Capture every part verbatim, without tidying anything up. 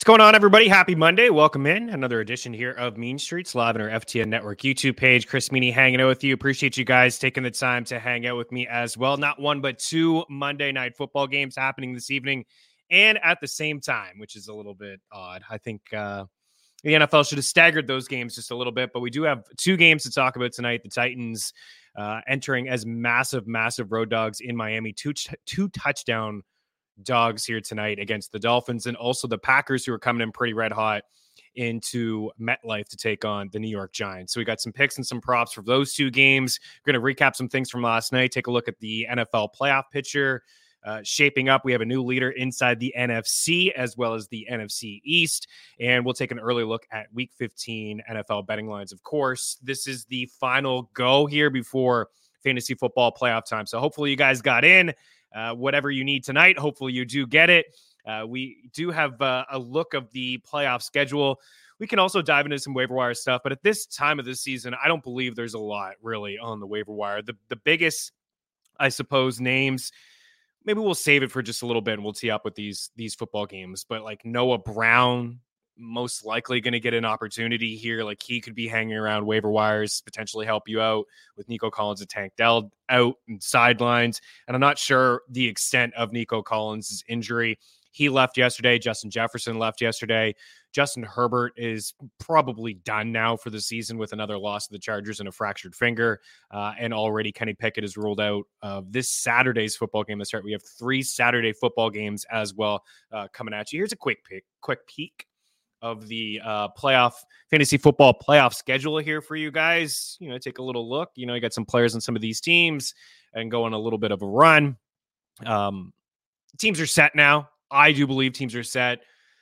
going on, everybody? Happy Monday. Welcome in. Another edition here of Mean Streets, live on our F T N Network YouTube page. Chris Meany hanging out with you. Appreciate you guys taking the time to hang out with me as well. Not one, but two Monday night football games happening this evening and at the same time, which is a little bit odd. I think uh, the N F L should have staggered those games just a little bit, but we do have two games to talk about tonight. The Titans uh, entering as massive, massive road dogs in Miami. Two, two touchdown dogs here tonight against the Dolphins, and also the Packers, who are coming in pretty red hot into MetLife to take on the New York Giants. So we got some picks and some props for those two games. We're going to recap some things from last night, take a look at the N F L playoff picture uh, shaping up. We have a new leader inside the N F C as well as the N F C East, and we'll take an early look at week fifteen N F L betting lines. Of course, this is the final go here before fantasy football playoff time. So hopefully you guys got in. Uh, whatever you need tonight, hopefully you do get it. Uh, we do have uh, a look of the playoff schedule. We can also dive into some waiver wire stuff, but at this time of the season, I don't believe there's a lot really on the waiver wire. The the biggest, I suppose, names, maybe we'll save it for just a little bit and we'll tee up with these these football games. But like Noah Brown, most likely going to get an opportunity here. Like he could be hanging around waiver wires, potentially help you out with Nico Collins and Tank Dell out and sidelines. And I'm not sure the extent of Nico Collins' injury. He left yesterday. Justin Jefferson left yesterday. Justin Herbert is probably done now for the season with another loss to the Chargers and a fractured finger. Uh, and already Kenny Pickett is ruled out of this Saturday's football game to start. We have three Saturday football games as well uh, coming at you. Here's a quick pick, quick peek of the uh, playoff fantasy football playoff schedule here for you guys. You know, take a little look. You know, you got some players on some of these teams and go on a little bit of a run. Um, teams are set now. I do believe teams are set.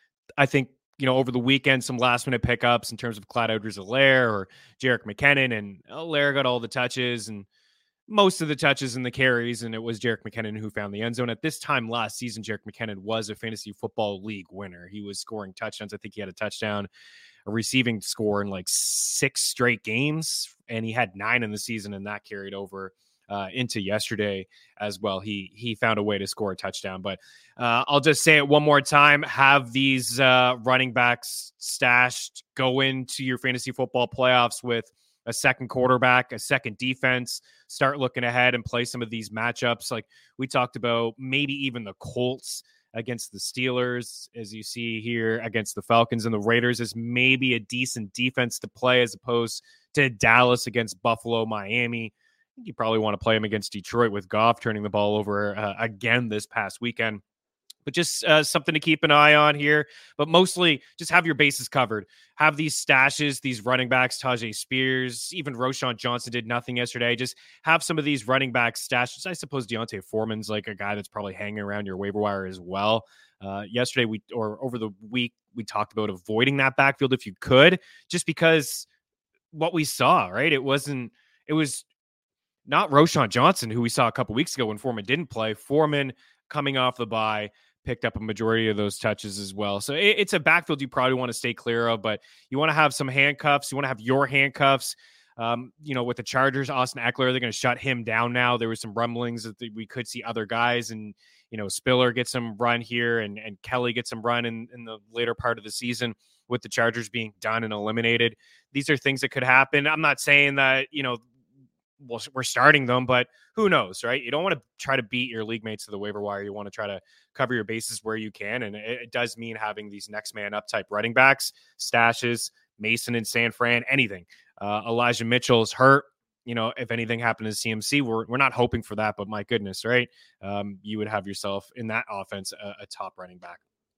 I think, you know, over the weekend, some last minute pickups in terms of Clyde Edwards-Helaire or Jerick McKinnon, and Helaire got all the touches and most of the touches and the carries, and it was Jerick McKinnon who found the end zone. At this time last season, Jerick McKinnon was a fantasy football league winner. He was scoring touchdowns. I think he had a touchdown, a receiving score in like six straight games, and he had nine in the season, and that carried over uh, into yesterday as well. He he found a way to score a touchdown. But uh, I'll just say it one more time. Have these uh, running backs stashed. Go into your fantasy football playoffs with a second quarterback, a second defense, start looking ahead and play some of these matchups. Like we talked about, maybe even the Colts against the Steelers, as you see here against the Falcons, and the Raiders is maybe a decent defense to play as opposed to Dallas against Buffalo, Miami. I think you probably want to play them against Detroit with Goff turning the ball over uh, again this past weekend. But just uh, something to keep an eye on here. But mostly just have your bases covered. Have these stashes, these running backs, Tajay Spears, even Roschon Johnson did nothing yesterday. Just have some of these running back stashes. I suppose Deontay Foreman's like a guy that's probably hanging around your waiver wire as well. Uh, yesterday, we or over the week, we talked about avoiding that backfield if you could, just because what we saw, right? It wasn't, it was not Roschon Johnson, who we saw a couple weeks ago when Foreman didn't play. Foreman coming off the bye, picked up a majority of those touches as well. So it, it's a backfield you probably want to stay clear of, but you want to have some handcuffs. You want to have your handcuffs. Um, you know, with the Chargers, Austin Eckler, they're going to shut him down now. There was some rumblings that we could see other guys, and, you know, Spiller get some run here and, and Kelly get some run in, in the later part of the season with the Chargers being done and eliminated. These are things that could happen. I'm not saying that, you know, well, we're starting them, but who knows, right? You don't want to try to beat your league mates to the waiver wire. You want to try to cover your bases where you can. And it, it does mean having these next man up type running backs, stashes, Mason and San Fran, anything. Uh, Elijah Mitchell's hurt. You know, if anything happened to C M C, we're, we're not hoping for that, but my goodness, right? Um, you would have yourself in that offense, a, a top running back.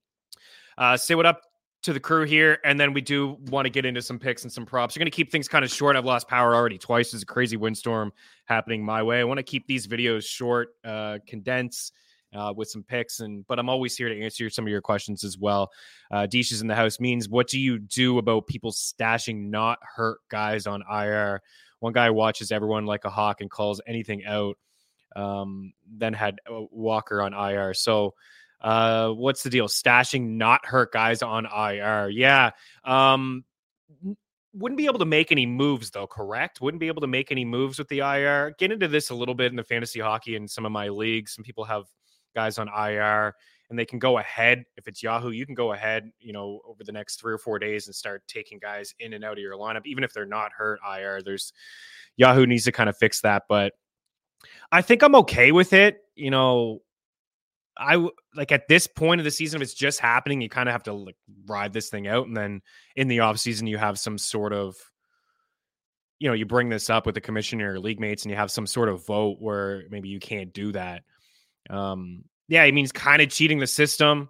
Uh, say what up to the crew here, and then we do want to get into some picks and some props. You're going to keep things kind of short. I've lost power already twice. There's a crazy windstorm happening my way. I want to keep these videos short, uh, condense uh, with some picks, and but I'm always here to answer some of your questions as well. Uh, Deesh is in the house. Means, what do you do about people stashing not hurt guys on I R? One guy watches everyone like a hawk and calls anything out. Um, then had Walker on I R. So Uh, what's the deal? Stashing not hurt guys on I R. Yeah. Um, wouldn't be able to make any moves though, correct? Wouldn't be able to make any moves with the I R. Get into this a little bit in the fantasy hockey and some of my leagues. Some people have guys on I R and they can go ahead. If it's Yahoo, you can go ahead, you know, over the next three or four days and start taking guys in and out of your lineup, even if they're not hurt I R. There's Yahoo needs to kind of fix that, but I think I'm okay with it. You know, I like at this point of the season, if it's just happening, you kind of have to like ride this thing out. And then in the off season, you have some sort of, you know, you bring this up with the commissioner or league mates and you have some sort of vote where maybe you can't do that. Um, yeah, it means kind of cheating the system.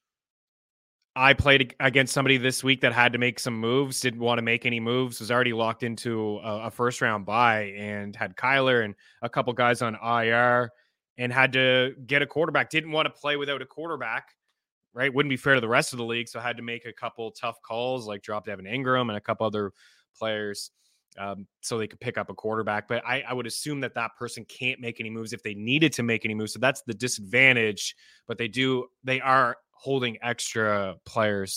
I played against somebody this week that had to make some moves, didn't want to make any moves, was already locked into a, a first round bye and had Kyler and a couple guys on I R and had to get a quarterback. Didn't want to play without a quarterback, right? Wouldn't be fair to the rest of the league. So I had to make a couple tough calls, like drop Evan Ingram and a couple other players um, so they could pick up a quarterback. But I, I would assume that that person can't make any moves if they needed to make any moves. So that's the disadvantage. But they do, they are holding extra players.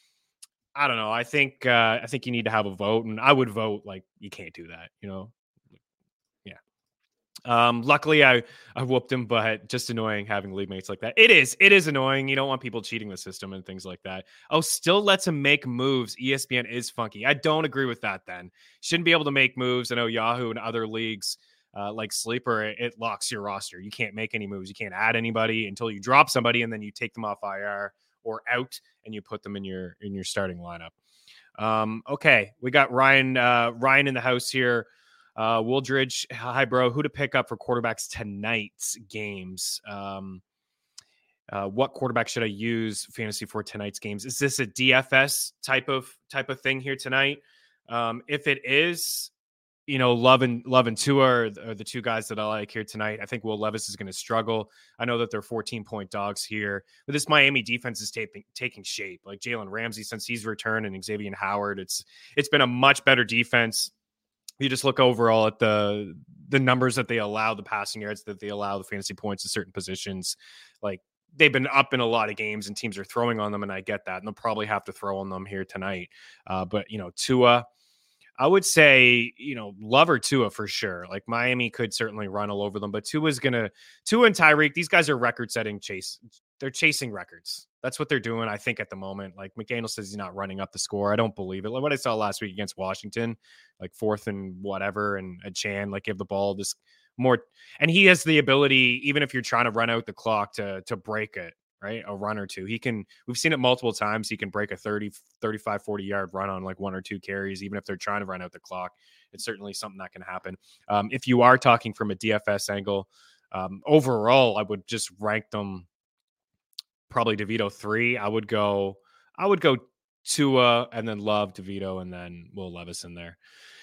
I don't know. I think uh, I think you need to have a vote, and I would vote like you can't do that. You know, yeah. Um, luckily, I I whooped him, but just annoying having league mates like that. It is it is annoying. You don't want people cheating the system and things like that. Oh, still lets him make moves. E S P N is funky. I don't agree with that. Then shouldn't be able to make moves. I know Yahoo and other leagues. Uh, like Sleeper, it, it locks your roster. You can't make any moves. You can't add anybody until you drop somebody, and then you take them off I R or out, and you put them in your in your starting lineup. Um, okay, we got Ryan uh, Ryan in the house here. Uh, Wooldridge, hi bro. Who to pick up for quarterbacks tonight's games? Um, uh, what quarterback should I use fantasy for tonight's games? Is this a D F S type of type of thing here tonight? Um, if it is, you know, Love and Love and Tua are, are the two guys that I like here tonight. I think Will Levis is going to struggle. I know that they're fourteen point dogs here, but this Miami defense is taping, taking shape. Like Jalen Ramsey, since he's returned, and Xavier Howard, it's it's been a much better defense. You just look overall at the the numbers that they allow, the passing yards that they allow, the fantasy points in certain positions. Like they've been up in a lot of games, and teams are throwing on them, and I get that, and they'll probably have to throw on them here tonight. Uh, but you know, Tua. I would say, you know, Love or Tua for sure. Like Miami could certainly run all over them, but Tua's going to, Tua and Tyreek, these guys are record setting chase. They're chasing records. That's what they're doing, I think, at the moment. Like McDaniel says he's not running up the score. I don't believe it. Like what I saw last week against Washington, like fourth and whatever, and a Chan, like give the ball this more. And he has the ability, even if you're trying to run out the clock, to to break it. Right? A run or two. He can, we've seen it multiple times. He can break a thirty, thirty-five, forty yard run on like one or two carries, even if they're trying to run out the clock. It's certainly something that can happen. Um, if you are talking from a D F S angle, um, overall, I would just rank them probably DeVito three. I would go, I would go Tua and then Love, DeVito, and then Will Levis in there.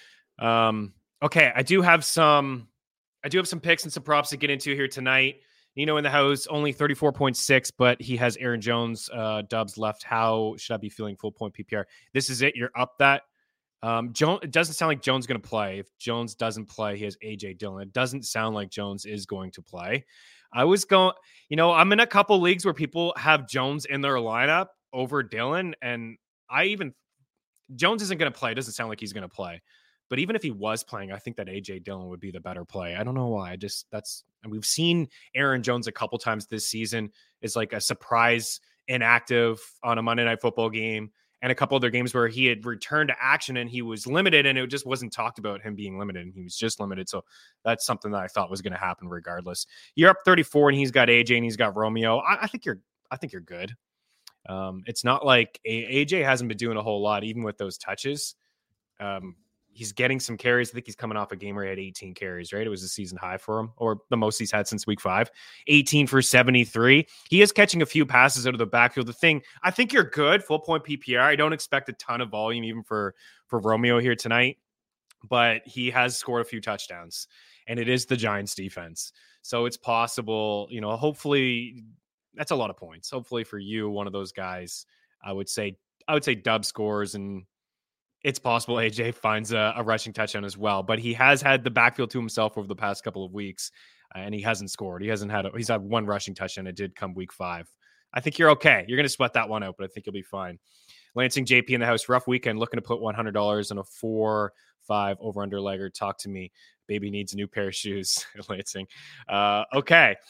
Um, okay. I do have some, I do have some picks and some props to get into here tonight. Nino in the house, only thirty-four point six, but he has Aaron Jones uh, dubs left. How should I be feeling full point P P R? This is it. You're up that. Um, Jones, it doesn't sound like Jones is going to play. If Jones doesn't play, he has A J Dillon. It doesn't sound like Jones is going to play. I was going, you know, I'm in a couple leagues where people have Jones in their lineup over Dillon. And I even, Jones isn't going to play. It doesn't sound like he's going to play. But even if he was playing, I think that A J Dillon would be the better play. I don't know why. I just, that's, and we've seen Aaron Jones a couple times this season is like a surprise inactive on a Monday Night Football game, and a couple other games where he had returned to action and he was limited, and it just wasn't talked about him being limited, and he was just limited. So that's something that I thought was going to happen regardless. You're up thirty-four and he's got A J and he's got Romeo. I, I think you're, I think you're good. Um, it's not like A J hasn't been doing a whole lot, even with those touches. Um, He's getting some carries. I think he's coming off a game where he had eighteen carries, right? It was a season high for him, or the most he's had since week five. eighteen for seventy-three. He is catching a few passes out of the backfield. The thing, I think you're good, full point P P R. I don't expect a ton of volume even for, for Romeo here tonight, but he has scored a few touchdowns, and it is the Giants defense. So it's possible, you know, hopefully that's a lot of points. Hopefully for you, one of those guys, I would say, I would say dub scores, and it's possible A J finds a, a rushing touchdown as well, but he has had the backfield to himself over the past couple of weeks, uh, and he hasn't scored. He hasn't had a, he's had one rushing touchdown. It did come week five. I think you're okay. You're going to sweat that one out, but I think you'll be fine. Lansing J P in the house. Rough weekend. Looking to put one hundred dollars on a four five over under legger. Talk to me. Baby needs a new pair of shoes. Lansing. Uh, okay.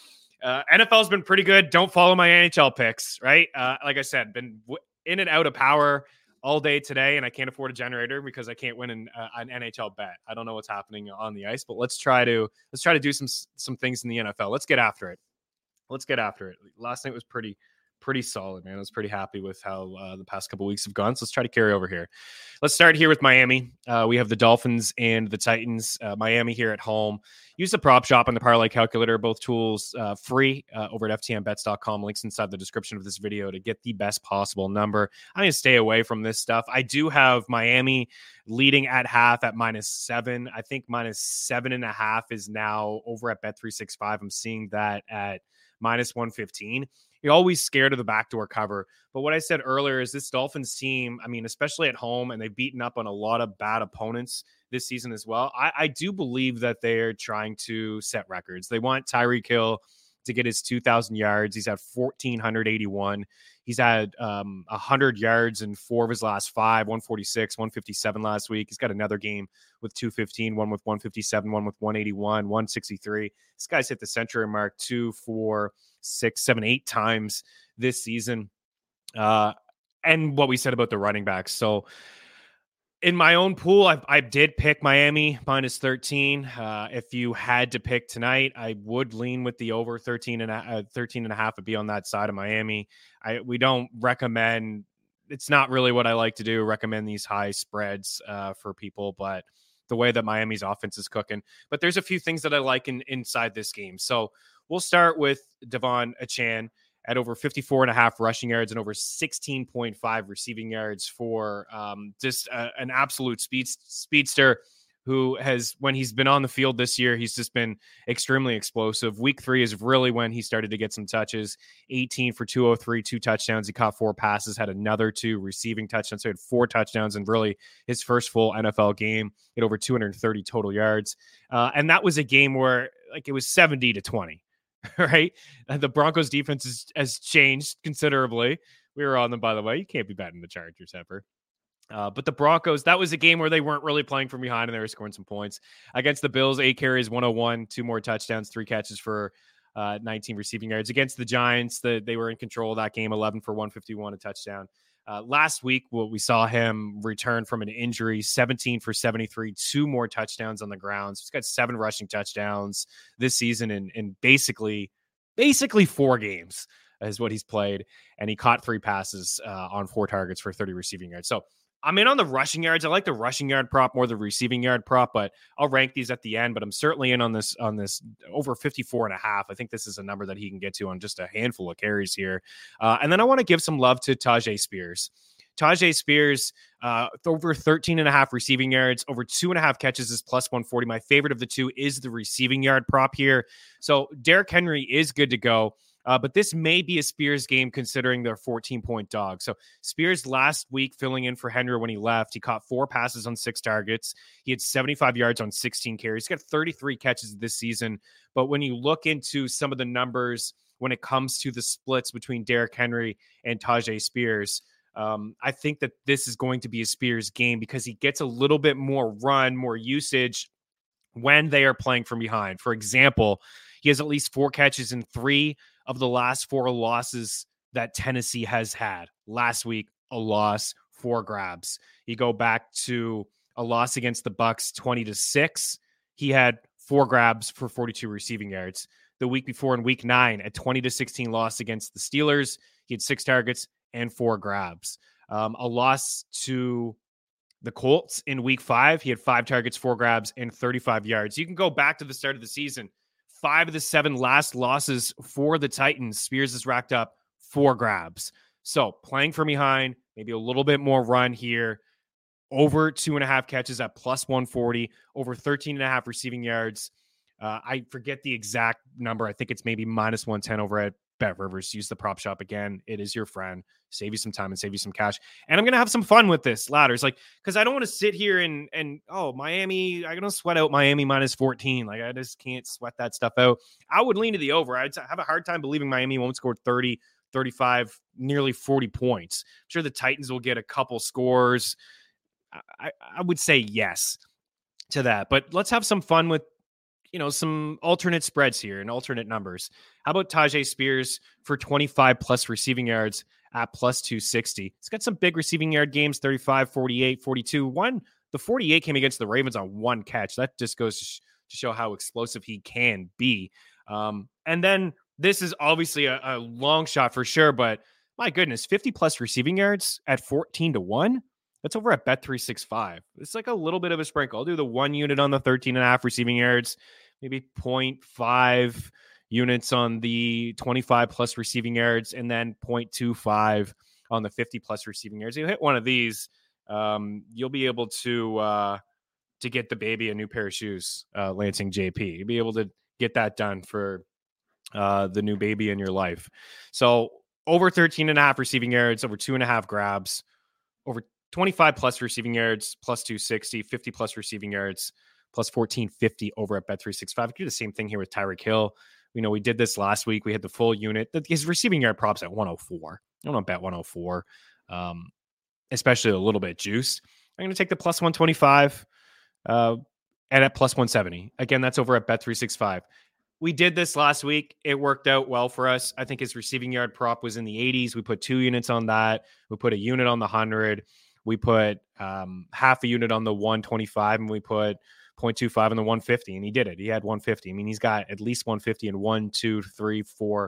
Uh, N F L's been pretty good. Don't follow my N H L picks, right? Uh, like I said, been w- in and out of power all day today, and I can't afford a generator because I can't win an, uh, an N H L bet. I don't know what's happening on the ice, but let's try to let's try to do some some things in the N F L. Let's get after it. Let's get after it. Last night was pretty pretty solid, man. I was pretty happy with how uh, the past couple weeks have gone. So let's try to carry over here. Let's start here with Miami. Uh, we have the Dolphins and the Titans. Uh, Miami here at home. Use the prop shop and the parlay calculator, both tools uh, free uh, over at F T N bets dot com. Links inside the description of this video to get the best possible number. I'm going to stay away from this stuff. I do have Miami leading at half at minus seven. I think minus seven and a half is now over at Bet three sixty-five. I'm seeing that at minus one fifteen. You're always scared of the backdoor cover. But what I said earlier is this Dolphins team, I mean, especially at home, and they've beaten up on a lot of bad opponents this season as well. I, I do believe that they're trying to set records. They want Tyreek Hill to get his two thousand yards. He's at one thousand four hundred eighty-one. He's had um, one hundred yards in four of his last five, one forty-six, one fifty-seven last week. He's got another game with two fifteen, one with one fifty-seven, one with one eighty-one, one sixty-three. This guy's hit the century mark two, four, six, seven, eight times this season. Uh, and what we said about the running backs. So in my own pool, I, I did pick Miami minus thirteen. Uh, if you had to pick tonight, I would lean with the over thirteen and a, uh, thirteen and a half would be on that side of Miami. I, we don't recommend, it's not really what I like to do, recommend these high spreads uh, for people, but the way that Miami's offense is cooking. But there's a few things that I like in, inside this game. So we'll start with Devon Achane at over fifty-four and a half rushing yards and over sixteen point five receiving yards for um, just a, an absolute speed, speedster who has, when he's been on the field this year, he's just been extremely explosive. Week three is really when he started to get some touches. eighteen for two oh three, two touchdowns. He caught four passes, had another two receiving touchdowns. So he had four touchdowns in really his first full N F L game. He had over two hundred thirty total yards. Uh, and that was a game where like it was seventy to twenty. Right? And the Broncos defense is, has changed considerably. We were on them, by the way. You can't be betting the Chargers ever. Uh, but the Broncos, that was a game where they weren't really playing from behind and they were scoring some points. Against the Bills, eight carries, one oh one, two more touchdowns, three catches for uh, nineteen receiving yards. Against the Giants, the, they were in control of that game, eleven for one fifty-one, a touchdown. Uh, last week, well, we saw him return from an injury, seventeen for seventy-three, two more touchdowns on the ground. So he's got seven rushing touchdowns this season in, in basically, basically four games is what he's played. And he caught three passes uh, on four targets for thirty receiving yards. So I'm in on the rushing yards. I like the rushing yard prop more than the receiving yard prop, but I'll rank these at the end. But I'm certainly in on this on this over fifty-four and a half. I think this is a number that he can get to on just a handful of carries here. Uh, and then I want to give some love to Tyjae Spears. Tyjae Spears, uh, over thirteen and a half receiving yards, over two and a half catches is plus one forty. My favorite of the two is the receiving yard prop here. So Derrick Henry is good to go. Uh, but this may be a Spears game considering their fourteen-point dog. So Spears last week filling in for Henry when he left. He caught four passes on six targets. He had seventy-five yards on sixteen carries. He's got thirty-three catches this season. But when you look into some of the numbers when it comes to the splits between Derrick Henry and Tyjae Spears, um, I think that this is going to be a Spears game because he gets a little bit more run, more usage when they are playing from behind. For example, he has at least four catches in three of the last four losses that Tennessee has had. Last week, a loss, four grabs. You go back to a loss against the Bucks, twenty to six. He had four grabs for forty-two receiving yards. The week before in week nine, a twenty to sixteen loss against the Steelers, he had six targets and four grabs. Um, a loss to the Colts in week five, he had five targets, four grabs, and thirty-five yards. You can go back to the start of the season. Five of the seven last losses for the Titans, Spears has racked up four grabs. So playing from behind, maybe a little bit more run here. Over two and a half catches at plus one forty, over thirteen and a half receiving yards. Uh, I forget the exact number. I think it's maybe minus one ten over at Bet Rivers. Use the prop shop again. It is your friend. Save you some time and save you some cash. And I'm going to have some fun with this ladders. Like, cause I don't want to sit here and, and, oh, Miami, I'm going to sweat out Miami minus fourteen. Like I just can't sweat that stuff out. I would lean to the over. I'd have a hard time believing Miami won't score thirty, thirty-five, nearly forty points. I'm sure the Titans will get a couple scores. I, I would say yes to that, but let's have some fun with you know, some alternate spreads here and alternate numbers. How about Tyjae Spears for twenty-five plus receiving yards at plus two sixty? He's got some big receiving yard games, thirty-five, forty-eight, forty-two. One, the forty-eight came against the Ravens on one catch. That just goes to, sh- to show how explosive he can be. Um, and then this is obviously a, a long shot for sure, but my goodness, fifty plus receiving yards at fourteen to one. That's over at Bet three sixty-five. It's like a little bit of a sprinkle. I'll do the one unit on the thirteen and a half receiving yards, maybe zero point five units on the twenty-five plus receiving yards, and then zero point two five on the fifty plus receiving yards. You hit one of these, um, you'll be able to uh, to get the baby a new pair of shoes, uh, Lansing J P. You'll be able to get that done for uh, the new baby in your life. So over thirteen and a half receiving yards, over two and a half grabs, over twenty-five plus receiving yards, plus two sixty, fifty plus receiving yards, plus fourteen fifty over at Bet three sixty-five. We do the same thing here with Tyreek Hill. You know, we did this last week. We had the full unit. His receiving yard props at one oh four. I don't know bet one oh four, um, especially a little bit juiced. I'm going to take the plus one twenty-five uh, and at plus one seventy. Again, that's over at Bet three sixty-five. We did this last week. It worked out well for us. I think his receiving yard prop was in the eighties. We put two units on that. We put a unit on the one hundred. We put um, half a unit on the one twenty-five, and we put zero point two five on the one fifty, and he did it. He had one fifty. I mean, he's got at least one fifty in one, two, three, four,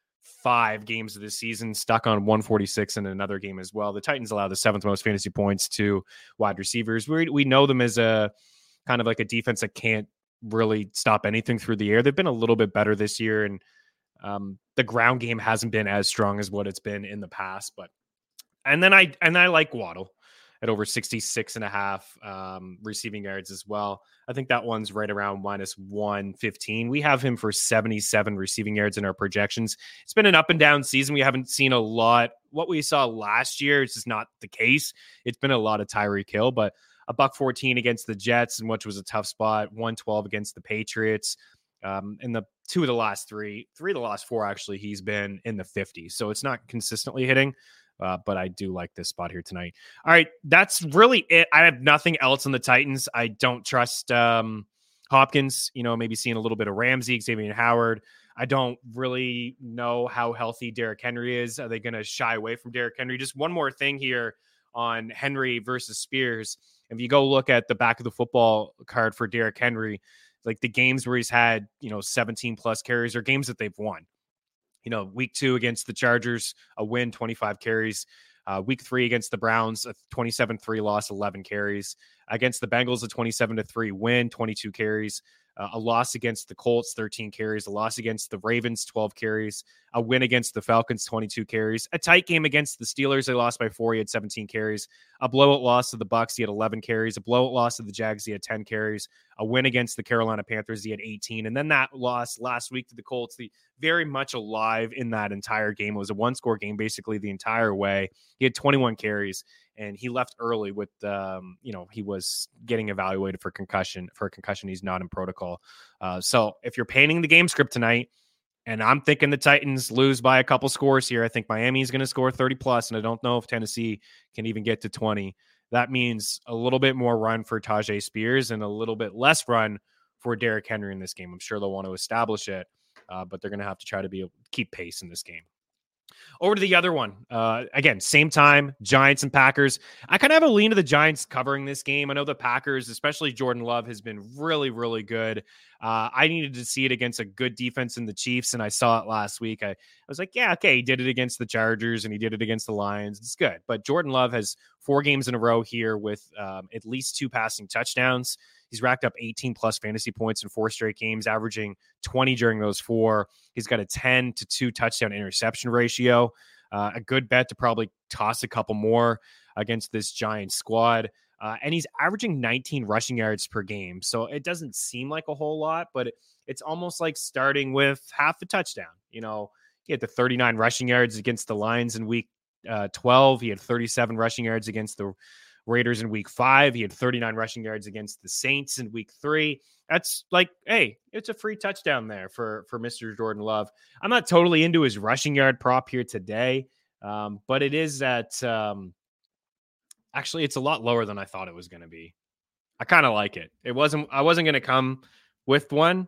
five games of this season, stuck on one forty-six in another game as well. The Titans allow the seventh most fantasy points to wide receivers. We, we know them as a kind of like a defense that can't really stop anything through the air. They've been a little bit better this year, and um, the ground game hasn't been as strong as what it's been in the past. But and then I and I like Waddle at over sixty-six and a half um, receiving yards as well. I think that one's right around minus one fifteen. We have him for seventy-seven receiving yards in our projections. It's been an up and down season. We haven't seen a lot. What we saw last year is just not the case. It's been a lot of Tyreek Hill, but a buck fourteen against the Jets, and which was a tough spot, one twelve against the Patriots. Um, in the two of the last three, three of the last four, actually, he's been in the fifties. So it's not consistently hitting. Uh, but I do like this spot here tonight. All right, that's really it. I have nothing else on the Titans. I don't trust um, Hopkins, you know, maybe seeing a little bit of Ramsey, Xavier Howard. I don't really know how healthy Derrick Henry is. Are they going to shy away from Derrick Henry? Just one more thing here on Henry versus Spears. If you go look at the back of the football card for Derrick Henry, like the games where he's had, you know, seventeen plus carries are games that they've won. You know, week two against the Chargers, a win, twenty-five carries. Uh, week three against the Browns, a twenty-seven three loss, eleven carries. Against the Bengals, a twenty-seven to three win, twenty-two carries. Uh, a loss against the Colts, thirteen carries. A loss against the Ravens, twelve carries. A win against the Falcons, twenty-two carries. A tight game against the Steelers, they lost by four. He had seventeen carries. A blowout loss to the Bucs, he had eleven carries. A blowout loss to the Jags, he had ten carries. A win against the Carolina Panthers, he had eighteen. And then that loss last week to the Colts, the very much alive in that entire game. It was a one-score game basically the entire way. He had twenty-one carries, and he left early with, um, you know, he was getting evaluated for concussion. For a concussion, he's not in protocol. Uh, so if you're painting the game script tonight, and I'm thinking the Titans lose by a couple scores here, I think Miami is going to score thirty plus, and I don't know if Tennessee can even get to twenty. That means a little bit more run for Tyjae Spears and a little bit less run for Derrick Henry in this game. I'm sure they'll want to establish it, uh, but they're going to have to try to be able to keep pace in this game. Over to the other one. Uh, again, same time, Giants and Packers. I kind of have a lean to the Giants covering this game. I know the Packers, especially Jordan Love, has been really, really good. Uh, I needed to see it against a good defense in the Chiefs, and I saw it last week. I, I was like, yeah, okay, he did it against the Chargers, and he did it against the Lions. It's good. But Jordan Love has four games in a row here with um, at least two passing touchdowns. He's racked up eighteen plus fantasy points in four straight games, averaging twenty during those four. He's got a ten to two touchdown interception ratio. Uh, a good bet to probably toss a couple more against this Giants squad. Uh, and he's averaging nineteen rushing yards per game. So it doesn't seem like a whole lot, but it, it's almost like starting with half a touchdown. You know, he had the thirty-nine rushing yards against the Lions in week uh, twelve. He had thirty-seven rushing yards against the Raiders in week five. He had thirty-nine rushing yards against the Saints in week three. That's like, hey, it's a free touchdown there for, for Mister Jordan Love. I'm not totally into his rushing yard prop here today, um, but it is at, um, actually, it's a lot lower than I thought it was going to be. I kind of like it. It wasn't, I wasn't going to come with one,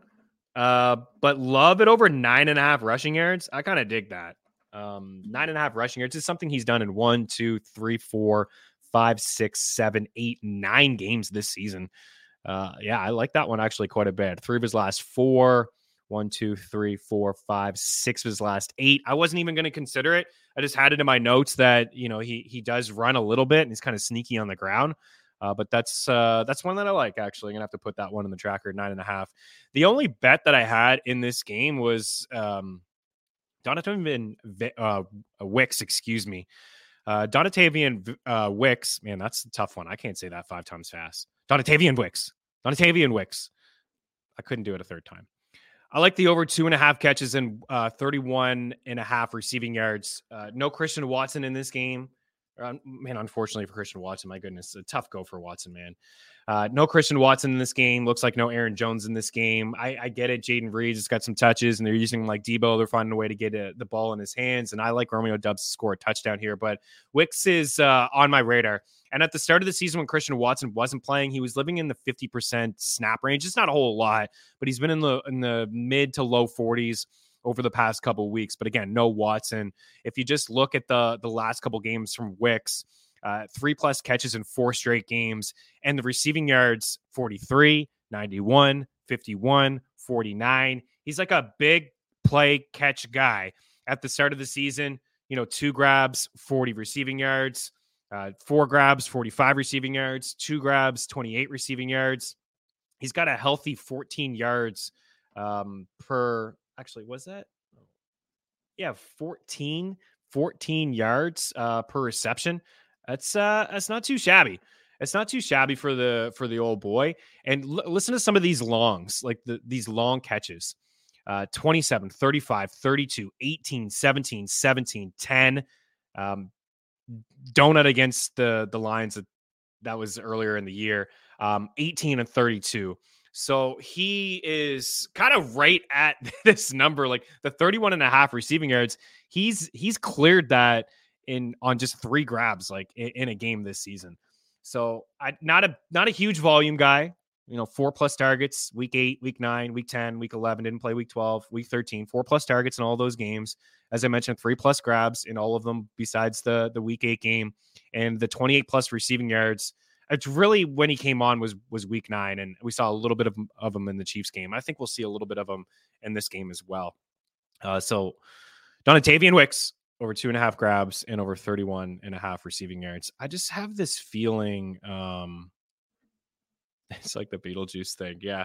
Uh, but love it over nine and a half rushing yards. I kind of dig that. Um, nine and a half rushing yards is something he's done in one, two, three, four, five, six, seven, eight, nine games this season. Uh, yeah, I like that one actually quite a bit. Three of his last four, one, two, three, four, five, six of his last eight. I wasn't even going to consider it. I just had it in my notes that, you know, he he does run a little bit and he's kind of sneaky on the ground. Uh, but that's uh, that's one that I like, actually. I'm going to have to put that one in the tracker, nine and a half. The only bet that I had in this game was um, Donatavian uh, Wicks, excuse me. Uh, Donatavian uh, Wicks, man, that's a tough one. I can't say that five times fast. Donatavian Wicks. Donatavian Wicks. I couldn't do it a third time. I like the over two and a half catches and uh, thirty-one and a half receiving yards. Uh, no Christian Watson in this game. Uh, man, unfortunately for Christian Watson, my goodness, a tough go for Watson, man. Uh, no Christian Watson in this game. Looks like no Aaron Jones in this game. I, I get it. Jaden Reed has got some touches, and they're using like Debo. They're finding a way to get a, the ball in his hands, and I like Romeo Doubs to score a touchdown here. But Wicks is uh, on my radar. And at the start of the season when Christian Watson wasn't playing, he was living in the fifty percent snap range. It's not a whole lot, but he's been in the in the mid to low forties over the past couple of weeks. But again, no Watson. If you just look at the, the last couple games from Wicks, uh, three plus catches in four straight games, and the receiving yards, forty-three, ninety-one, fifty-one, forty-nine. He's like a big play catch guy. At the start of the season, you know, two grabs, forty receiving yards, uh, four grabs, forty-five receiving yards, two grabs, twenty-eight receiving yards. He's got a healthy fourteen yards um, per, actually, was that? Yeah, fourteen, fourteen yards uh, per reception. That's uh, that's not too shabby. It's not too shabby for the for the old boy. And l- listen to some of these longs, like the, these long catches. Uh, twenty-seven, thirty-five, thirty-two, eighteen, seventeen, seventeen, ten. Um, donut against the the Lions that, that was earlier in the year. Um, eighteen and thirty-two. So he is kind of right at this number, like the thirty-one and a half receiving yards. He's he's cleared that in on just three grabs, like in, in a game this season. So I not a not a huge volume guy. You know, four plus targets, week eight, week nine, week ten, week eleven, didn't play week twelve, week thirteen, four plus targets in all those games. As I mentioned, three plus grabs in all of them besides the, the week eight game, and the twenty-eight plus receiving yards. It's really when he came on was was week nine, and we saw a little bit of, of him in the Chiefs game. I think we'll see a little bit of him in this game as well. Uh, so Donatavian Wicks over two and a half grabs and over thirty-one and a half receiving yards. I just have this feeling um, it's like the Beetlejuice thing. Yeah.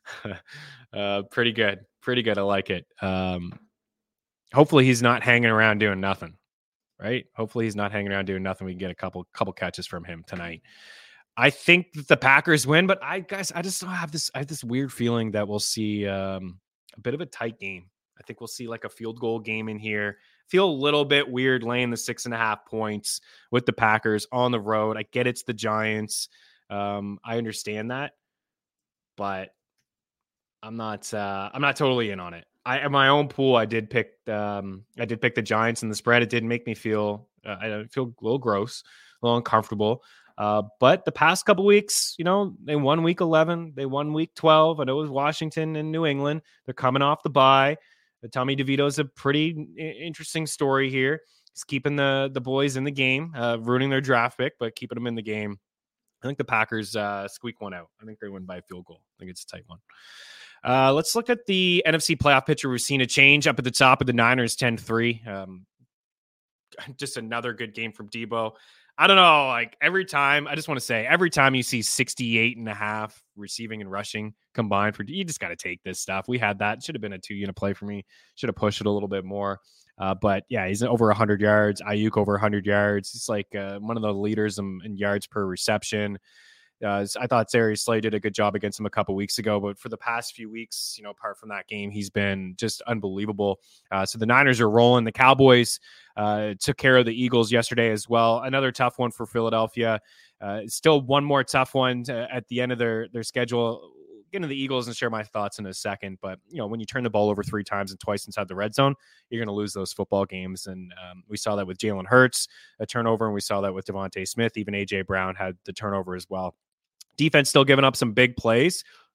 uh, pretty good. Pretty good. I like it. Um, hopefully he's not hanging around doing nothing, right? Hopefully he's not hanging around doing nothing. We can get a couple couple catches from him tonight. I think that the Packers win, but I guys, I just have this, I have this weird feeling that we'll see um, a bit of a tight game. I think we'll see like a field goal game in here. Feel a little bit weird laying the six and a half points with the Packers on the road. I get it's the Giants. Um, I understand that, but I'm not, uh, I'm not totally in on it. I, in my own pool, I did pick, um, I did pick the Giants in the spread. It did make me feel, uh, I feel a little gross, a little uncomfortable. Uh, but the past couple weeks, you know, they won week eleven, they won week twelve. I know it was Washington and New England. They're coming off the bye. Tommy DeVito's a pretty interesting story here. He's keeping the the boys in the game, uh, ruining their draft pick, but keeping them in the game. I think the Packers uh, squeak one out. I think they win by a field goal. I think it's a tight one. Uh, let's look at the N F C playoff picture. We've seen a change up at the top of the Niners, ten three. Um, just another good game from Debo. I don't know, like every time, I just want to say, every time you see sixty-eight and a half receiving and rushing combined for, you just got to take this stuff. We had that. Should have been a two unit play for me. Should have pushed it a little bit more. Uh, but yeah, he's over one hundred yards. Ayuk over one hundred yards. He's like uh, one of the leaders in, in yards per reception. Uh, I thought Darius Slay did a good job against him a couple weeks ago, but for the past few weeks, you know, apart from that game, he's been just unbelievable. Uh, so the Niners are rolling. The Cowboys uh, took care of the Eagles yesterday as well. Another tough one for Philadelphia. Uh, still one more tough one to, at the end of their, their schedule. Get into the Eagles and share my thoughts in a second. But, you know, when you turn the ball over three times and twice inside the red zone, you're going to lose those football games. And um, we saw that with Jalen Hurts, a turnover, and we saw that with Devontae Smith. Even A J Brown had the turnover as well. Defense still giving up some big plays.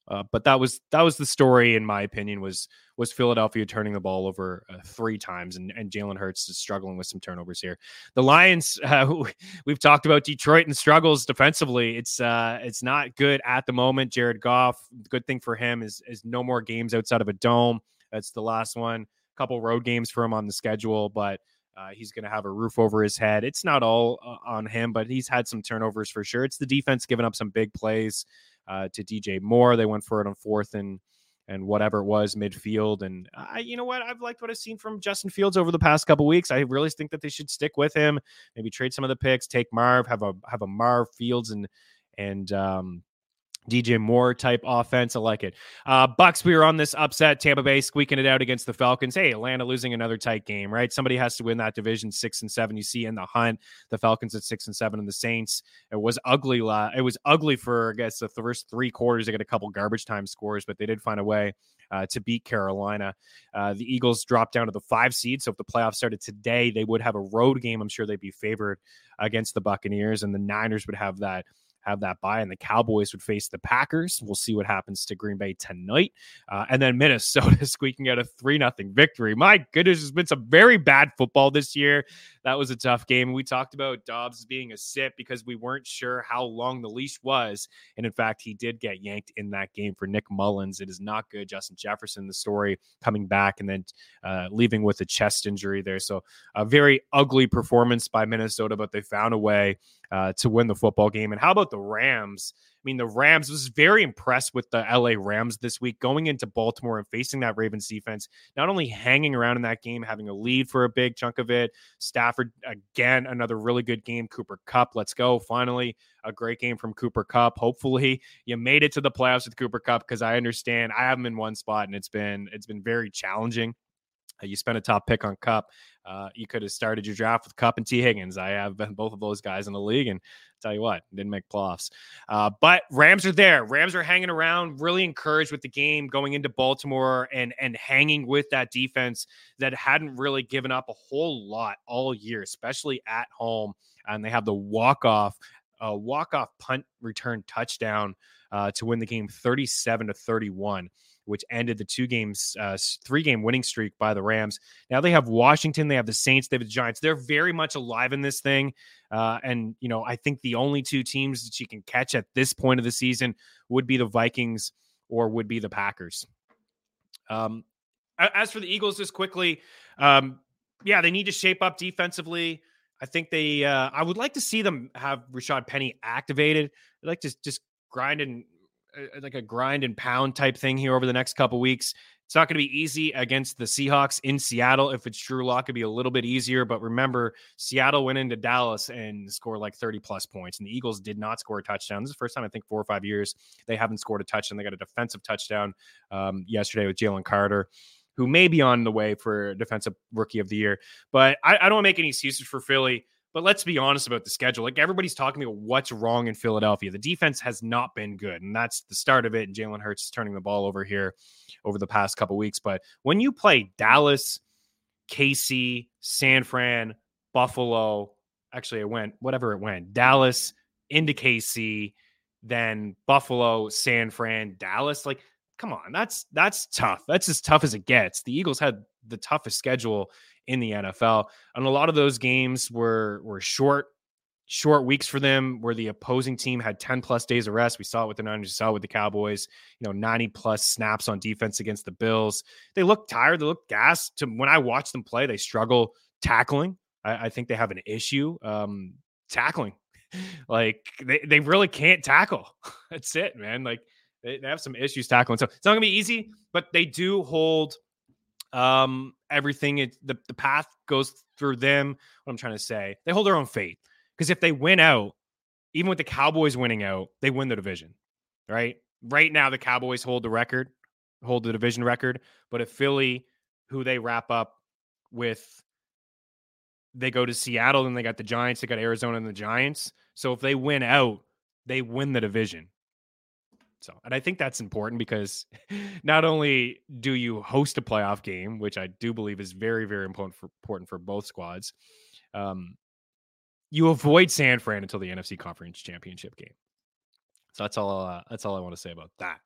Uh, but that was that was the story, in my opinion, was was Philadelphia turning the ball over uh, three times, and, and Jalen Hurts is struggling with some turnovers here. The Lions, uh, we've talked about Detroit and struggles defensively. It's uh, it's not good at the moment. Jared Goff, the good thing for him is is no more games outside of a dome. That's the last one. A couple road games for him on the schedule, but uh, he's going to have a roof over his head. It's not all uh, on him, but he's had some turnovers for sure. It's the defense giving up some big plays. Uh, to D J Moore. They went for it on fourth and and whatever it was midfield. And I, you know what, I've liked what I've seen from Justin Fields over the past couple weeks. I really think that they should stick with him. Maybe trade some of the picks, take Marv, have a have a Marv Fields and and um, D J Moore type offense. I like it. Uh, Bucks, we were on this upset. Tampa Bay squeaking it out against the Falcons. Hey, Atlanta losing another tight game, right? Somebody has to win that division. Six and seven. You see in the hunt, the Falcons at six and seven, and the Saints. It was ugly. It was ugly for, I guess, the first three quarters. They got a couple garbage time scores, but they did find a way uh, to beat Carolina. Uh, the Eagles dropped down to the five seed. So if the playoffs started today, they would have a road game. I'm sure they'd be favored against the Buccaneers, and the Niners would have that have that bye, and the Cowboys would face the Packers. We'll see what happens to Green Bay tonight. Uh, and then Minnesota squeaking out a three nothing victory. My goodness, there's been some very bad football this year. That was a tough game. We talked about Dobbs being a sit because we weren't sure how long the leash was. And in fact, he did get yanked in that game for Nick Mullins. It is not good. Justin Jefferson, the story, coming back and then uh, leaving with a chest injury there. So a very ugly performance by Minnesota, but they found a way Uh, to win the football game. And how about the Rams? I mean, the Rams, was very impressed with the L A Rams this week, going into Baltimore and facing that Ravens defense, not only hanging around in that game, having a lead for a big chunk of it. Stafford, again, another really good game. Cooper Kupp, let's go. Finally, a great game from Cooper Kupp. Hopefully you made it to the playoffs with Cooper Kupp, because I understand I have him in one spot and it's been, it's been very challenging. You spent a top pick on Kupp. Uh, you could have started your draft with Kupp and T. Higgins. I have been both of those guys in the league, and I'll tell you what, didn't make playoffs. Uh, but Rams are there. Rams are hanging around, really encouraged with the game going into Baltimore and, and hanging with that defense that hadn't really given up a whole lot all year, especially at home. And they have the walk-off, uh, walk-off punt return touchdown uh, to win the game thirty-seven to thirty-one. Which ended the two games, uh, three game winning streak by the Rams. Now they have Washington, they have the Saints, they have the Giants. They're very much alive in this thing. Uh, and, you know, I think the only two teams that you can catch at this point of the season would be the Vikings or would be the Packers. Um, as for the Eagles, just quickly, um, yeah, they need to shape up defensively. I think they, uh, I would like to see them have Rashad Penny activated. I'd like to just grind and, like a grind and pound type thing here over the next couple weeks. It's not going to be easy against the Seahawks in Seattle. If it's Drew Lock, it'd be a little bit easier. But remember, Seattle went into Dallas and scored like thirty plus points, and the Eagles did not score a touchdown. This is the first time I think four or five years they haven't scored a touchdown. They got a defensive touchdown um, yesterday with Jalen Carter, who may be on the way for defensive rookie of the year. But I, I don't make any excuses for Philly. But let's be honest about the schedule. Like, everybody's talking about what's wrong in Philadelphia. The defense has not been good, and that's the start of it. And Jalen Hurts is turning the ball over here over the past couple weeks. But when you play Dallas, K C, San Fran, Buffalo, actually it went, whatever it went, Dallas into K C, then Buffalo, San Fran, Dallas. Like, come on, that's that's tough. That's as tough as it gets. The Eagles had the toughest schedule in the N F L. And a lot of those games were were short, short weeks for them, where the opposing team had ten plus days of rest. We saw it with the Niners, we saw it with the Cowboys, you know, ninety plus snaps on defense against the Bills. They look tired, they look gassed. To when I watch them play, they struggle tackling. I, I think they have an issue um, tackling. Like, they, they really can't tackle. That's it, man. Like, they, they have some issues tackling. So it's not gonna be easy, but they do hold um everything. It, the, the path goes through them. What I'm trying to say, they hold their own fate, because if they win out, even with the Cowboys winning out, they win the division, right? Right now the Cowboys hold the record, hold the division record. But if Philly, who they wrap up with, they go to Seattle, then they got the Giants, they got Arizona and the Giants. So if they win out, they win the division. So, and I think that's important, because not only do you host a playoff game, which I do believe is very, very important for, important for both squads, um, you avoid San Fran until the N F C Conference Championship game. So that's all. Uh, that's all I want to say about that.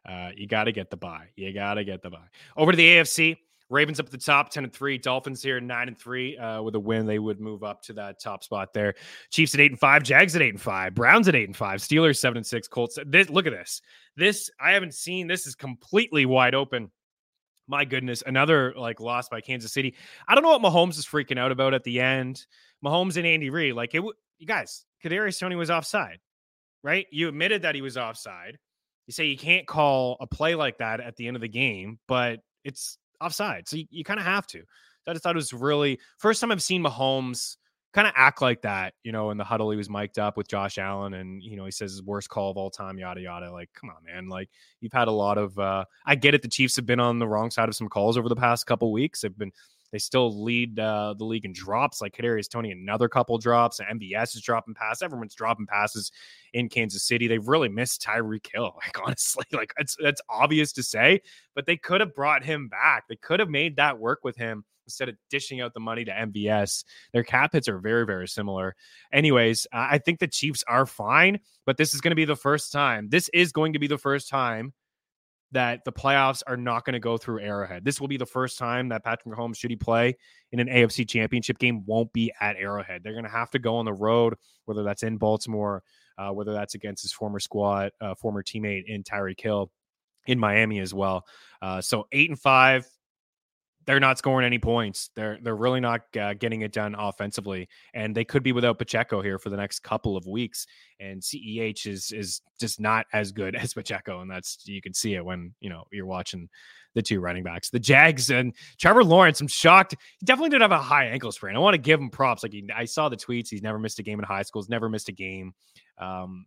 Uh, you got to get the bye. You got to get the bye. Over to the A F C. Ravens up at the top, ten and three. Dolphins here, nine and three. Uh, with a win, they would move up to that top spot there. Chiefs at eight and five. Jags at eight and five. Browns at eight and five. Steelers seven and six. Colts. This, look at this. This I haven't seen. This is completely wide open. My goodness, another like loss by Kansas City. I don't know what Mahomes is freaking out about at the end. Mahomes and Andy Reid, like it. W- you guys, Kadarius Toney was offside, right? You admitted that he was offside. You say you can't call a play like that at the end of the game, but it's offside. So you, you kind of have to. So I just thought it was really first time I've seen Mahomes kind of act like that, you know, in the huddle. He was mic'd up with Josh Allen and, you know, he says his worst call of all time, yada, yada. Like, come on, man. Like you've had a lot of, uh, I get it. The Chiefs have been on the wrong side of some calls over the past couple weeks. They've been, they still lead uh, the league in drops. Like Kadarius Toney, another couple drops. And M V S is dropping passes. Everyone's dropping passes in Kansas City. They've really missed Tyreek Hill. Like honestly, like it's that's obvious to say, but they could have brought him back. They could have made that work with him instead of dishing out the money to M V S. Their cap hits are very, very similar. Anyways, uh, I think the Chiefs are fine, but this is going to be the first time. This is going to be the first time that the playoffs are not going to go through Arrowhead. This will be the first time that Patrick Mahomes, should he play in an A F C championship game, won't be at Arrowhead. They're going to have to go on the road, whether that's in Baltimore, uh, whether that's against his former squad, uh, former teammate in Tyreek Hill in Miami as well. Uh, so eight and five, they're not scoring any points. They're they're really not uh, getting it done offensively, and they could be without Pacheco here for the next couple of weeks. And C E H is is just not as good as Pacheco, and that's you can see it when you know you're watching the two running backs, the Jags and Trevor Lawrence. I'm shocked. He definitely did have a high ankle sprain. I want to give him props. Like he, I saw the tweets. He's never missed a game in high school. He's never missed a game. Um,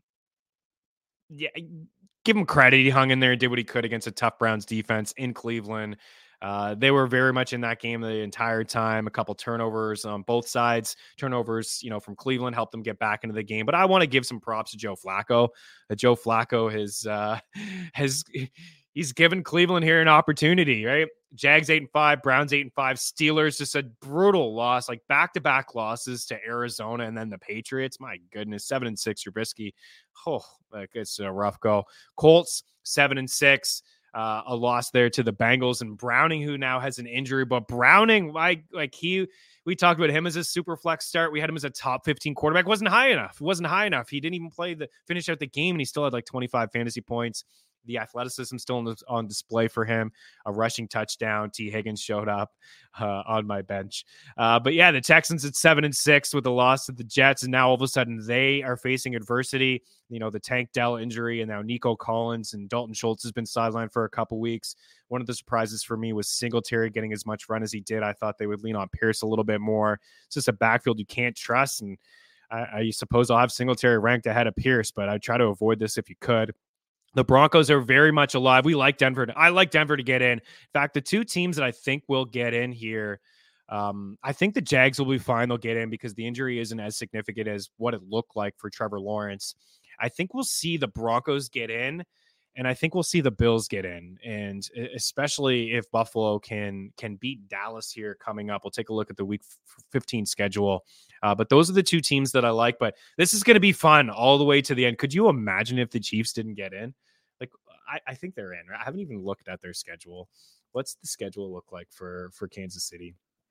yeah, give him credit. He hung in there and did what he could against a tough Browns defense in Cleveland. Uh, they were very much in that game the entire time. A couple turnovers on both sides. Turnovers, you know, from Cleveland helped them get back into the game. But I want to give some props to Joe Flacco. Uh, Joe Flacco has uh, has he's given Cleveland here an opportunity, right? Jags eight and five, Browns eight and five, Steelers just a brutal loss, like back to back losses to Arizona and then the Patriots. My goodness, seven and six. Trubisky, oh, like it's a rough go. Colts seven and six. Uh, a loss there to the Bengals and Browning, who now has an injury. But Browning, like, like he, we talked about him as a super flex start. We had him as a top fifteen quarterback. Wasn't high enough. It wasn't high enough. He didn't even play the finish out the game, and he still had like twenty-five fantasy points. The athleticism still on, the, on display for him. A rushing touchdown. T. Higgins showed up uh, on my bench. Uh, but yeah, the Texans at seven and six with the loss to the Jets, and now all of a sudden they are facing adversity. You know, the Tank Dell injury, and now Nico Collins and Dalton Schultz has been sidelined for a couple weeks. One of the surprises for me was Singletary getting as much run as he did. I thought they would lean on Pierce a little bit more. It's just a backfield you can't trust, and I, I suppose I'll have Singletary ranked ahead of Pierce, but I try to avoid this if you could. The Broncos are very much alive. We like Denver. To, I like Denver to get in. In fact, the two teams that I think will get in here, um, I think the Jags will be fine. They'll get in because the injury isn't as significant as what it looked like for Trevor Lawrence. I think we'll see the Broncos get in, and I think we'll see the Bills get in, and especially if Buffalo can can beat Dallas here coming up. We'll take a look at the week fifteen schedule. Uh, but those are the two teams that I like. But this is going to be fun all the way to the end. Could you imagine if the Chiefs didn't get in? Like, I, I think they're in. I haven't even looked at their schedule. What's the schedule look like for, for Kansas City?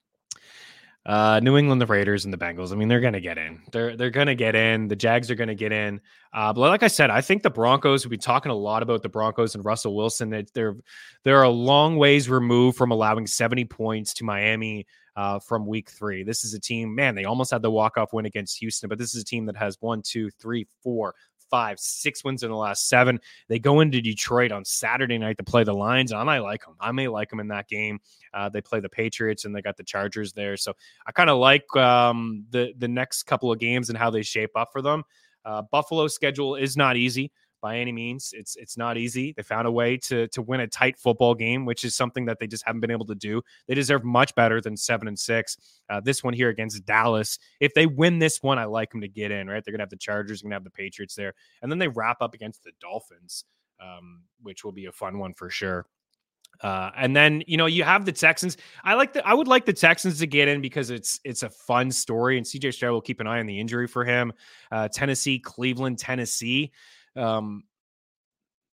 Uh, New England, the Raiders, and the Bengals. I mean, they're going to get in. They're they're going to get in. The Jags are going to get in. Uh, but like I said, I think the Broncos, we've been talking a lot about the Broncos and Russell Wilson. That they're they're a long ways removed from allowing seventy points to Miami uh, from week three. This is a team, man, they almost had the walk-off win against Houston, but this is a team that has one, two, three, four, five, six wins in the last seven. They go into Detroit on Saturday night to play the Lions. I might like them. I may like them in that game. Uh, they play the Patriots and they got the Chargers there. So I kind of like um, the, the next couple of games and how they shape up for them. Uh, Buffalo's schedule is not easy by any means. It's it's not easy. They found a way to to win a tight football game, which is something that they just haven't been able to do. They deserve much better than seven and six. Uh, this one here against Dallas, if they win this one, I like them to get in. Right, they're gonna have the Chargers, gonna have the Patriots there, and then they wrap up against the Dolphins, um, which will be a fun one for sure. Uh, and then, you know, you have the Texans. I like the, I would like the Texans to get in because it's, it's a fun story, and C J Stroud will keep an eye on the injury for him. Uh, Tennessee, Cleveland, Tennessee. Um,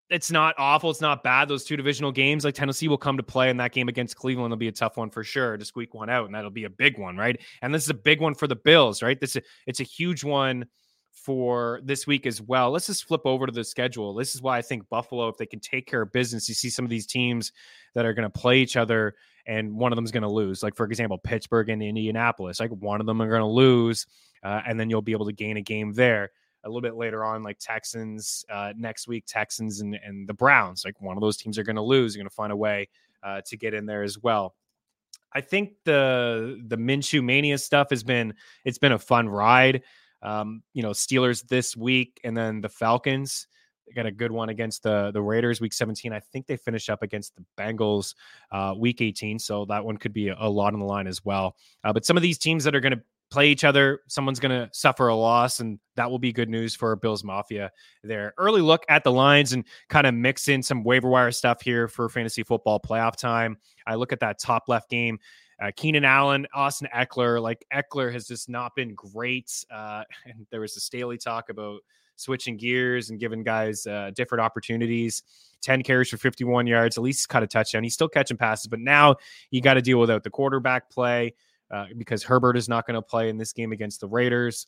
it's not awful. It's not bad. Those two divisional games, like Tennessee will come to play, and that game against Cleveland will be a tough one for sure to squeak one out, and that'll be a big one, right? And this is a big one for the Bills, right? This is, it's a huge one for this week as well. Let's just flip over to the schedule. This is why I think Buffalo, if they can take care of business, you see some of these teams that are going to play each other, and one of them is going to lose. Like, for example, Pittsburgh and Indianapolis. Like, one of them are going to lose, uh, and then you'll be able to gain a game there. A little bit later on, like Texans uh, next week, Texans and, and the Browns, like one of those teams are going to lose. You're going to find a way uh, to get in there as well. I think the the Minshew Mania stuff has been, it's been a fun ride. Um, you know, Steelers this week, and then the Falcons. They got a good one against the, the Raiders week seventeen. I think they finish up against the Bengals uh, week eighteen. So that one could be a, a lot on the line as well. Uh, but some of these teams that are going to play each other, someone's going to suffer a loss, and that will be good news for Bills Mafia there. Early look at the lines and kind of mix in some waiver wire stuff here for fantasy football playoff time. I look at that top left game. Uh, Keenan Allen, Austin Eckler. Like, Eckler has just not been great. Uh, and there was a Staley talk about switching gears and giving guys uh, different opportunities. ten carries for fifty-one yards. At least he's caught a touchdown. He's still catching passes, but now you got to deal without the quarterback play. Uh, because Herbert is not going to play in this game against the Raiders.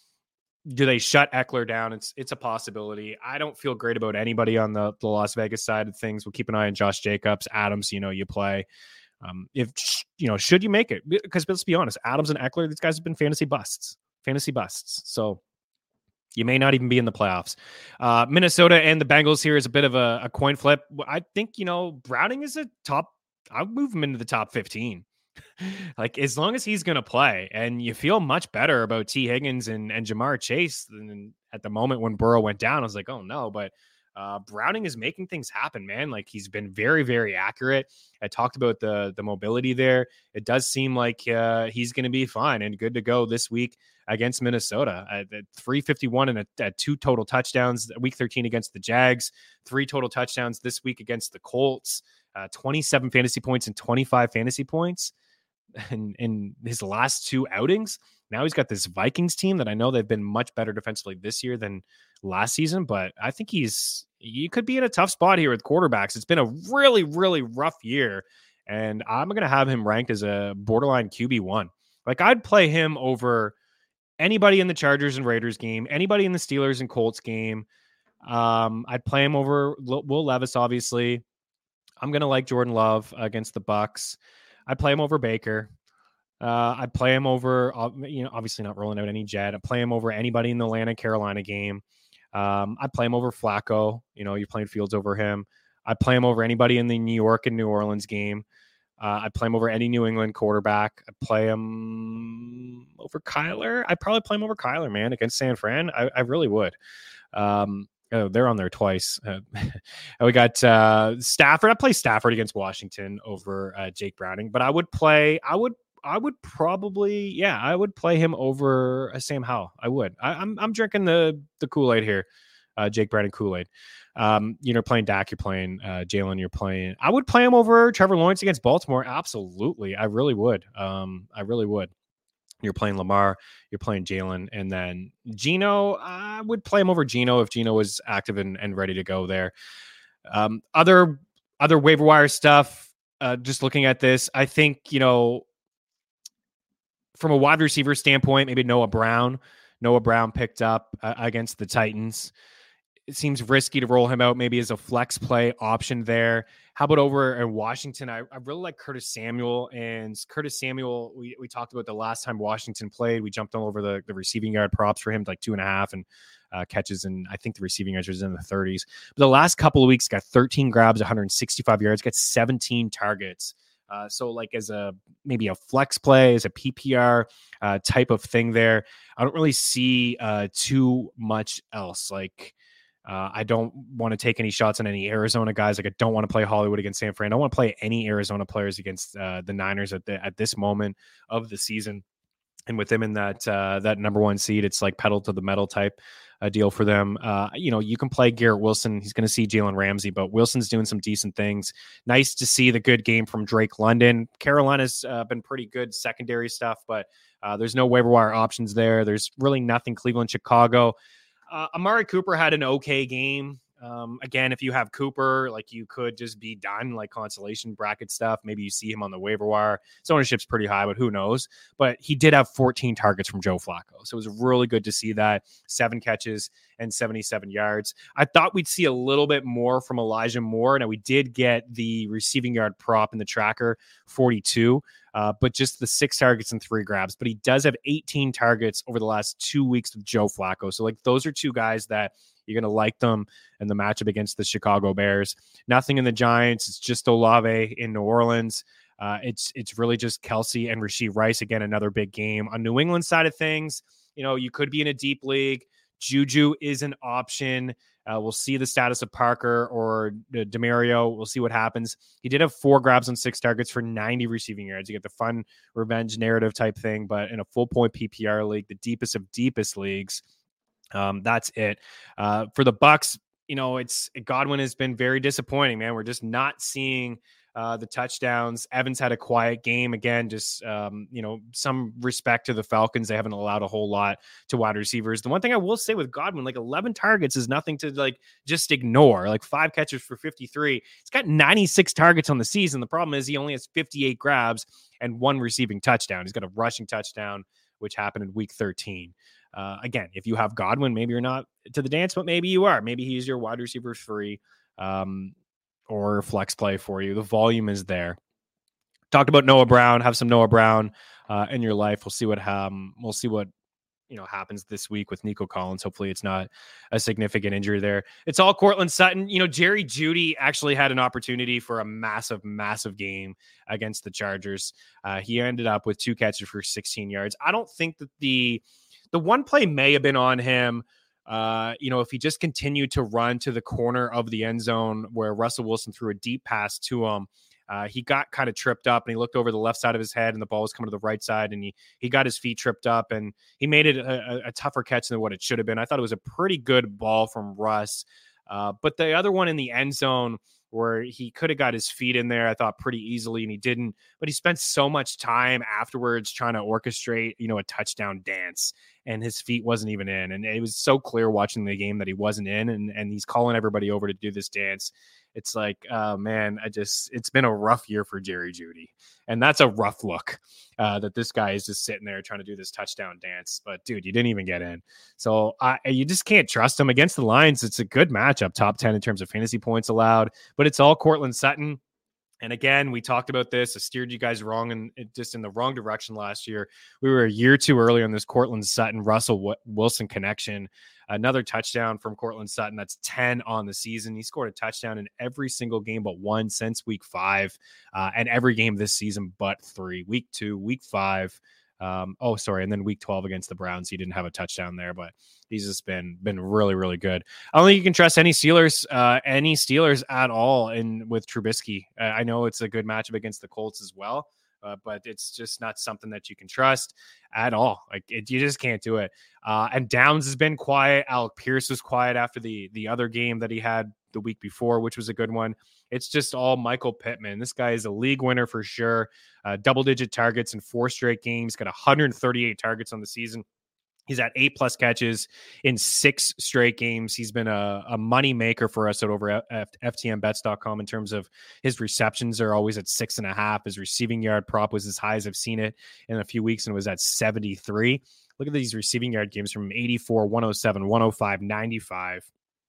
Do they shut Eckler down? It's it's a possibility. I don't feel great about anybody on the, the Las Vegas side of things. We'll keep an eye on Josh Jacobs. Adams, you know, you play. Um, if, you know, should you make it? Because let's be honest, Adams and Eckler, these guys have been fantasy busts. Fantasy busts. So you may not even be in the playoffs. Uh, Minnesota and the Bengals here is a bit of a, a coin flip. I think, you know, Browning is a top, I would move him into the top fifteen. Like, as long as he's going to play, and you feel much better about T. Higgins and, and Jamar Chase than at the moment when Burrow went down. I was like, oh no, but uh, Browning is making things happen, man. Like, he's been very, very accurate. I talked about the, the mobility there. It does seem like uh, he's going to be fine and good to go this week against Minnesota. At three fifty-one and at two total touchdowns, week thirteen against the Jags, three total touchdowns this week against the Colts, uh, twenty-seven fantasy points and twenty-five fantasy points. In, in his last two outings. Now he's got this Vikings team that I know they've been much better defensively this year than last season, but I think he's, he could be in a tough spot here with quarterbacks. It's been a really, really rough year, and I'm going to have him ranked as a borderline Q B one. Like, I'd play him over anybody in the Chargers and Raiders game, anybody in the Steelers and Colts game. Um, I'd play him over Will Levis, obviously. I'm going to like Jordan Love against the Bucks. I'd play him over Baker. Uh, I'd play him over, you know, obviously not rolling out any jet. I'd play him over anybody in the Atlanta, Carolina game. Um, I'd play him over Flacco. You know, you're playing Fields over him. I'd play him over anybody in the New York and New Orleans game. Uh, I'd play him over any New England quarterback. I'd play him over Kyler. I'd probably play him over Kyler, man, against San Fran. I, I really would. Um, Oh, they're on there twice. Uh, we got uh, Stafford. I play Stafford against Washington over uh, Jake Browning, but I would play. I would. I would probably. Yeah, I would play him over uh, Sam Howell. I would. I, I'm. I'm drinking the the Kool-Aid here. Uh, Jake Browning Kool-Aid. Um, you know, playing Dak. You're playing uh, Jalen. You're playing. I would play him over Trevor Lawrence against Baltimore. Absolutely, I really would. Um, I really would. You're playing Lamar, you're playing Jalen, and then Geno. I would play him over Geno if Geno was active and, and ready to go there. Um, other other waiver wire stuff. Uh, just looking at this, I think, you know, from a wide receiver standpoint, maybe Noah Brown. Noah Brown picked up uh, against the Titans. It seems risky to roll him out maybe as a flex play option there. How about over in Washington? I, I really like Curtis Samuel. And Curtis Samuel, we, we talked about the last time Washington played. We jumped all over the, the receiving yard props for him, like two and a half and uh, catches. And I think the receiving yards was in the thirties. But the last couple of weeks, got thirteen grabs, one hundred sixty-five yards, got seventeen targets. Uh, so like as a maybe a flex play, as a P P R uh, type of thing there, I don't really see uh, too much else. Like, Uh, I don't want to take any shots on any Arizona guys. Like, I don't want to play Hollywood against San Fran. I don't want to play any Arizona players against uh, the Niners at the, at this moment of the season. And with them in that uh, that number one seed, it's like pedal to the metal type uh, deal for them. Uh, you know, you can play Garrett Wilson. He's going to see Jalen Ramsey, but Wilson's doing some decent things. Nice to see the good game from Drake London. Carolina's uh, been pretty good secondary stuff, but uh, there's no waiver wire options there. There's really nothing. Cleveland, Chicago. Uh, Amari Cooper had an okay game. Um, again, if you have Cooper, like you could just be done, like consolation bracket stuff. Maybe you see him on the waiver wire. His ownership's pretty high, but who knows? But he did have fourteen targets from Joe Flacco. So it was really good to see that. Seven catches and seventy-seven yards. I thought we'd see a little bit more from Elijah Moore. Now, we did get the receiving yard prop in the tracker, forty-two. Uh, but just the six targets and three grabs. But he does have eighteen targets over the last two weeks with Joe Flacco. So, like, those are two guys that you're going to like them in the matchup against the Chicago Bears. Nothing in the Giants. It's just Olave in New Orleans. Uh, it's it's really just Kelsey and Rashee Rice. Again, another big game. On New England side of things, you know, you could be in a deep league. Juju is an option. Uh, we'll see the status of Parker or uh, Demario. We'll see what happens. He did have four grabs on six targets for ninety receiving yards. You get the fun revenge narrative type thing, but in a full point P P R league, the deepest of deepest leagues, um, that's it. Uh, for the Bucks, you know, it's Godwin has been very disappointing, man. We're just not seeing Uh, the touchdowns. Evans had a quiet game again, just, um, you know, some respect to the Falcons. They haven't allowed a whole lot to wide receivers. The one thing I will say with Godwin, like eleven targets is nothing to like just ignore. Like five catches for fifty-three. He's got ninety-six targets on the season. The problem is he only has fifty-eight grabs and one receiving touchdown. He's got a rushing touchdown, which happened in week thirteen. Uh, again, if you have Godwin, maybe you're not to the dance, but maybe you are. Maybe he's your wide receiver three. Um, or flex play for you. The volume is there. Talked about Noah Brown. Have some Noah Brown uh, in your life. We'll see what um, we'll see what you know happens this week with Nico Collins. Hopefully, it's not a significant injury there. It's all Cortland Sutton. You know, Jerry Jeudy actually had an opportunity for a massive, massive game against the Chargers. Uh, he ended up with two catches for sixteen yards. I don't think that the the one play may have been on him. Uh, you know, if he just continued to run to the corner of the end zone where Russell Wilson threw a deep pass to him, uh, he got kind of tripped up and he looked over the left side of his head and the ball was coming to the right side and he he got his feet tripped up and he made it a, a tougher catch than what it should have been. I thought it was a pretty good ball from Russ. Uh, but the other one in the end zone where he could have got his feet in there, I thought pretty easily, and he didn't. But he spent so much time afterwards trying to orchestrate, you know, a touchdown dance, and his feet wasn't even in. And it was so clear watching the game that he wasn't in, and, and he's calling everybody over to do this dance. It's like, uh, man, I just, it's been a rough year for Jerry Jeudy. And that's a rough look uh, that this guy is just sitting there trying to do this touchdown dance. But, dude, you didn't even get in. So uh, you just can't trust him. Against the Lions, it's a good matchup, top ten in terms of fantasy points allowed. But it's all Cortland Sutton. And again, we talked about this. I steered you guys wrong and just in the wrong direction last year. We were a year too early on this Cortland Sutton, Russell Wilson connection. Another touchdown from Cortland Sutton. That's ten on the season. He scored a touchdown in every single game but one since week five, uh, and every game this season but three. Week two, week five. Um, oh, sorry. And then week twelve against the Browns, he didn't have a touchdown there, but he's just been, been really, really good. I don't think you can trust any Steelers, uh, any Steelers at all in with Trubisky. Uh, I know it's a good matchup against the Colts as well, uh, but it's just not something that you can trust at all. Like it, you just can't do it. Uh, and Downs has been quiet. Alec Pierce was quiet after the, the other game that he had the week before, which was a good one. It's just all Michael Pittman. This guy is a league winner for sure. Uh, double-digit targets in four straight games. Got one hundred thirty-eight targets on the season. He's at eight plus catches in six straight games. He's been a, a money maker for us at over at F T M bets dot com in terms of his receptions are always at six and a half. His receiving yard prop was as high as I've seen it in a few weeks and was at seventy-three. Look at these receiving yard games from eighty-four, one oh seven, one oh five, ninety-five.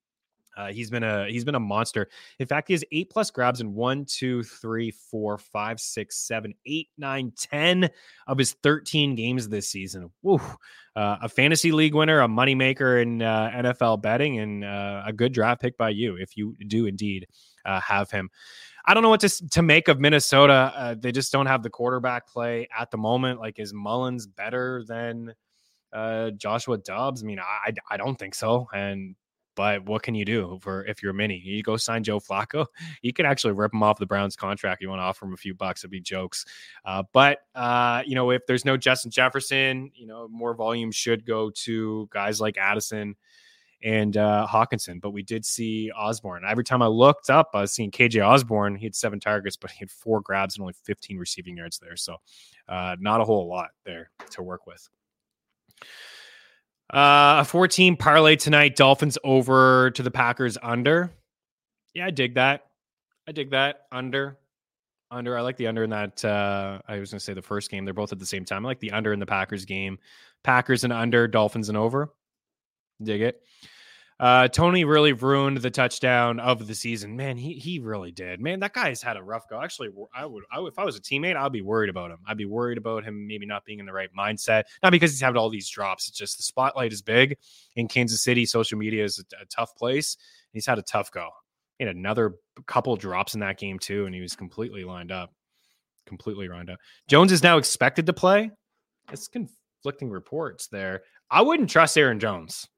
Uh, he's been a he's been a monster. In fact, he has eight plus grabs in one, two, three, four, five, six, seven, eight, nine, ten of his thirteen games this season. Woo. Uh, a fantasy league winner, a moneymaker in uh, N F L betting, and uh, a good draft pick by you if you do indeed uh, have him. I don't know what to to make of Minnesota. Uh, they just don't have the quarterback play at the moment. Like, is Mullins better than uh, Joshua Dobbs? I mean, I I don't think so. And But what can you do for if you're a mini? You go sign Joe Flacco. You can actually rip him off the Browns contract. You want to offer him a few bucks, it'd be jokes. Uh, but, uh, you know, if there's no Justin Jefferson, you know, more volume should go to guys like Addison and uh, Hawkinson. But we did see Osborne. Every time I looked up, I was seeing K J Osborne. He had seven targets, but he had four grabs and only fifteen receiving yards there. So uh, not a whole lot there to work with. Uh, a four-team parlay tonight. Dolphins over to the Packers under. Yeah, I dig that. I dig that. Under. Under. I like the under in that. Uh, I was going to say the first game. They're both at the same time. I like the under in the Packers game. Packers and under. Dolphins and over. Dig it. Uh, Tony really ruined the touchdown of the season. Man, he he really did. Man, that guy's had a rough go. Actually, I would, I would if I was a teammate, I'd be worried about him. I'd be worried about him maybe not being in the right mindset. Not because he's having all these drops. It's just the spotlight is big in Kansas City. Social media is a, a tough place. He's had a tough go. He had another couple drops in that game too, and he was completely lined up. Completely lined up. Jones is now expected to play. It's conflicting reports there. I wouldn't trust Aaron Jones.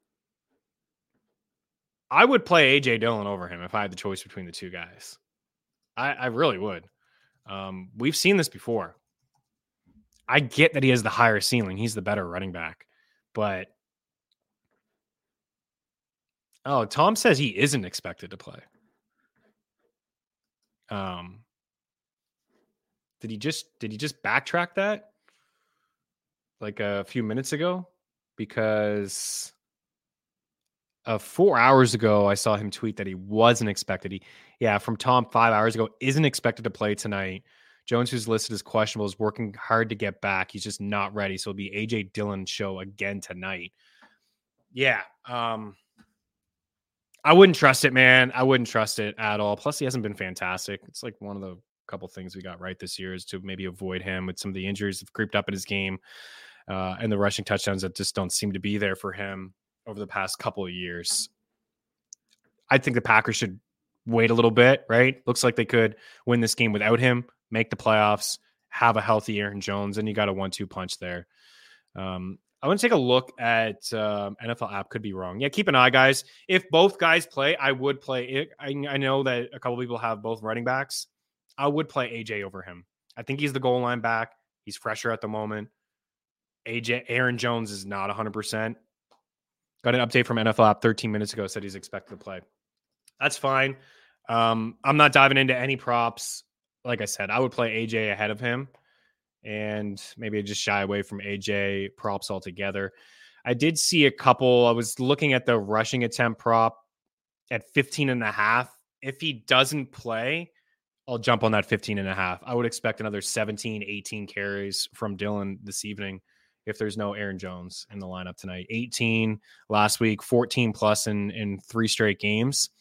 I would play A J Dillon over him if I had the choice between the two guys. I, I really would. Um, we've seen this before. I get that he has the higher ceiling. He's the better running back. But, oh, Tom says he isn't expected to play. Um, did he just did he just backtrack that like a few minutes ago? Because Uh, four hours ago, I saw him tweet that he wasn't expected. He, yeah, from Tom five hours ago, isn't expected to play tonight. Jones, who's listed as questionable, is working hard to get back. He's just not ready. So it'll be A J Dillon show again tonight. Yeah. Um, I wouldn't trust it, man. I wouldn't trust it at all. Plus, he hasn't been fantastic. It's like one of the couple things we got right this year is to maybe avoid him with some of the injuries that have creeped up in his game uh, and the rushing touchdowns that just don't seem to be there for him over the past couple of years. I think the Packers should wait a little bit, right? Looks like they could win this game without him, make the playoffs, have a healthy Aaron Jones, and you got a one two punch there. Um, I want to take a look at um, N F L app. Could be wrong. Yeah, keep an eye, guys. If both guys play, I would play it. I, I know that a couple people have both running backs. I would play A J over him. I think he's the goal line back. He's fresher at the moment. A J Aaron Jones is not one hundred percent. Got an update from N F L app thirteen minutes ago, said he's expected to play. That's fine. Um, I'm not diving into any props. Like I said, I would play A J ahead of him and maybe just shy away from A J props altogether. I did see a couple. I was looking at the rushing attempt prop at fifteen and a half. If he doesn't play, I'll jump on that fifteen and a half. I would expect another seventeen, eighteen carries from Dillon this evening if there's no Aaron Jones in the lineup tonight. eighteen last week, fourteen plus in, in three straight games.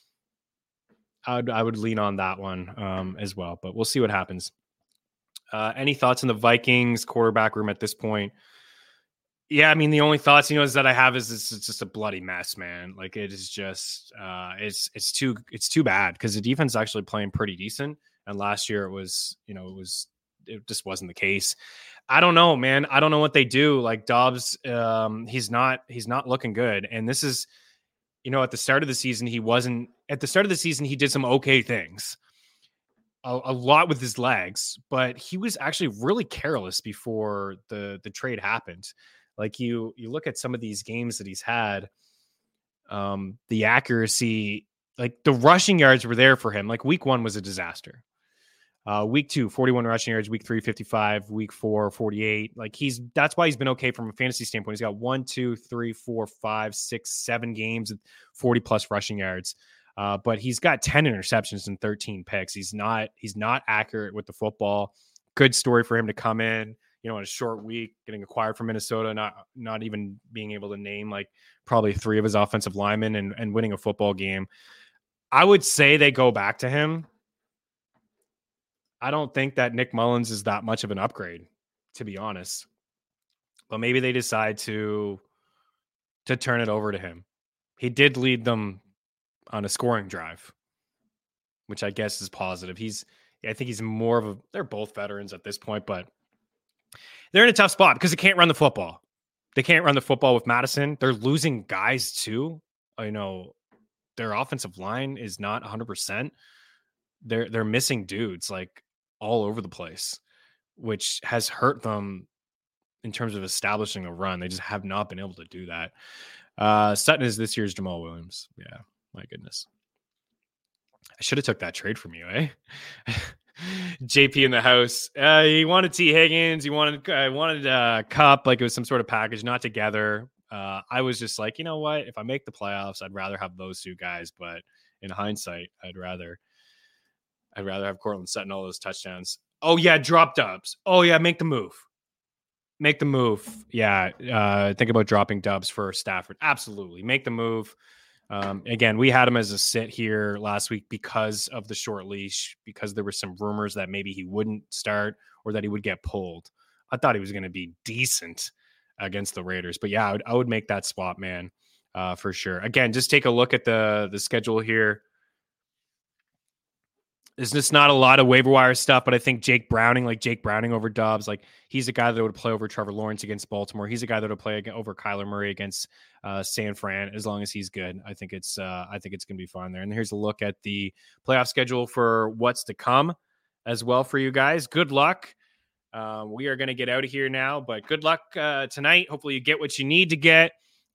I would, I would lean on that one um, as well, but we'll see what happens. Uh, any thoughts on the Vikings quarterback room at this point? Yeah, I mean, the only thoughts, you know, is that I have is it's, it's just a bloody mess, man. Like it is just, uh, it's, it's too, it's too bad because the defense is actually playing pretty decent. And last year it was, you know, it was, it just wasn't the case. I don't know, man. I don't know what they do. Like Dobbs, um, he's not, he's not looking good. And this is, you know, at the start of the season, he wasn't at the start of the season. He did some okay things, a, a lot with his legs, but he was actually really careless before the, the trade happened. Like you, you look at some of these games that he's had, um, the accuracy, like the rushing yards were there for him. Like week one was a disaster. Uh, week two, forty-one rushing yards, week three, fifty-five, week four, forty-eight. Like he's, that's why he's been okay from a fantasy standpoint. He's got one, two, three, four, five, six, seven games of forty plus rushing yards. Uh, but he's got ten interceptions and thirteen picks. He's not, he's not accurate with the football. Good story for him to come in, you know, in a short week, getting acquired from Minnesota, not, not even being able to name like probably three of his offensive linemen and, and winning a football game. I would say they go back to him. I don't think that Nick Mullins is that much of an upgrade, to be honest. But maybe they decide to to turn it over to him. He did lead them on a scoring drive, which I guess is positive. He's, I think he's more of a, they're both veterans at this point, but they're in a tough spot because they can't run the football. They can't run the football with Madison. They're losing guys too. I know their offensive line is not one hundred percent. They're, they're missing dudes like all over the place, which has hurt them in terms of establishing a run. They just have not been able to do that. Uh, Sutton is this year's Jamal Williams. Yeah, my goodness. I should have took that trade from you, eh? J P in the house. Uh, he wanted T. Higgins. He wanted uh, wanted uh, Cup, like it was some sort of package, not together. Uh, I was just like, you know what? If I make the playoffs, I'd rather have those two guys. But in hindsight, I'd rather I'd rather have Cortland Sutton all those touchdowns. Oh yeah, drop Dubs. Oh yeah, make the move. Make the move. Yeah, uh, think about dropping Dubs for Stafford. Absolutely, make the move. Um, again, we had him as a sit here last week because of the short leash, because there were some rumors that maybe he wouldn't start or that he would get pulled. I thought he was going to be decent against the Raiders, but yeah, I would, I would make that swap, man, uh, for sure. Again, just take a look at the the schedule here. There's just not a lot of waiver wire stuff, but I think Jake Browning, like Jake Browning over Dobbs, like he's a guy that would play over Trevor Lawrence against Baltimore. He's a guy that would play over Kyler Murray against uh, San Fran, as long as he's good. I think it's uh, I think it's going to be fine there. And here's a look at the playoff schedule for what's to come as well for you guys. Good luck. Uh, we are going to get out of here now, but good luck uh, tonight. Hopefully you get what you need to get.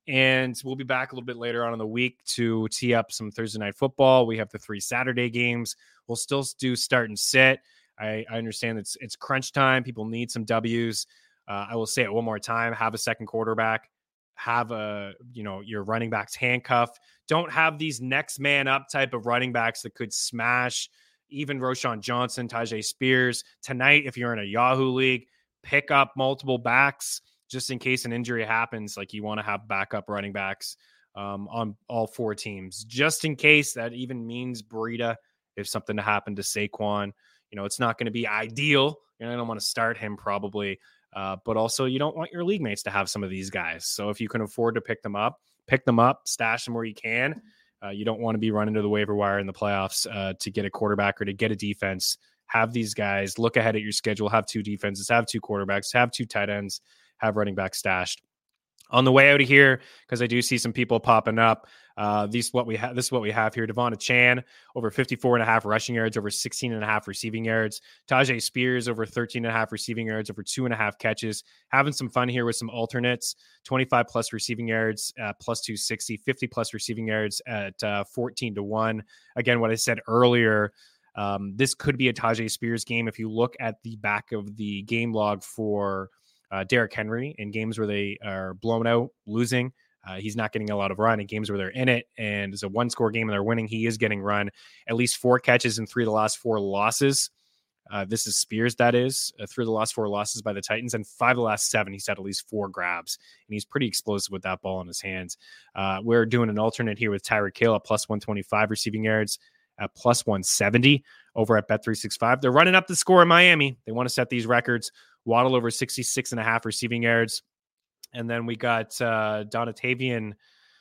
And we'll be back a little bit later on in the week to tee up some Thursday night football. We have the three Saturday games. We'll still do start and sit. I, I understand it's it's crunch time. People need some W's. Uh, I will say it one more time. Have a second quarterback. Have a, you know, your running backs handcuffed. Don't have these next man up type of running backs that could smash even Roschon Johnson, Tyjae Spears. Tonight, if you're in a Yahoo league, pick up multiple backs just in case an injury happens. Like, you want to have backup running backs um, on all four teams, just in case that even means Breida. If something to happen to Saquon, you know, it's not going to be ideal. You know, I don't want to start him probably, uh, but also you don't want your league mates to have some of these guys. So if you can afford to pick them up, pick them up, stash them where you can. Uh, you don't want to be running to the waiver wire in the playoffs uh, to get a quarterback or to get a defense. Have these guys, look ahead at your schedule, have two defenses, have two quarterbacks, have two tight ends, have running back stashed. On the way out of here, because I do see some people popping up. Uh, these what we have. This is what we have here. Devon Chan over fifty-four and a half rushing yards, over sixteen and a half receiving yards. Tyjae Spears over thirteen and a half receiving yards, over two and a half catches. Having some fun here with some alternates. twenty-five plus receiving yards, uh, plus two sixty. fifty plus receiving yards at uh, fourteen to one. Again, what I said earlier. Um, this could be a Tyjae Spears game. If you look at the back of the game log for Uh, Derrick Henry in games where they are blown out, losing. Uh, he's not getting a lot of run in games where they're in it. And it's a one score game and they're winning. He is getting run. At least four catches in three of the last four losses. Uh, this is Spears, that is, uh, through the last four losses by the Titans. And five of the last seven, he's had at least four grabs. And he's pretty explosive with that ball in his hands. Uh, we're doing an alternate here with Tyreek Hill at plus one twenty-five receiving yards, at plus one seventy over at Bet three sixty-five. They're running up the score in Miami. They want to set these records. Waddle over sixty-six and a half receiving yards. And then we got uh, Donatavian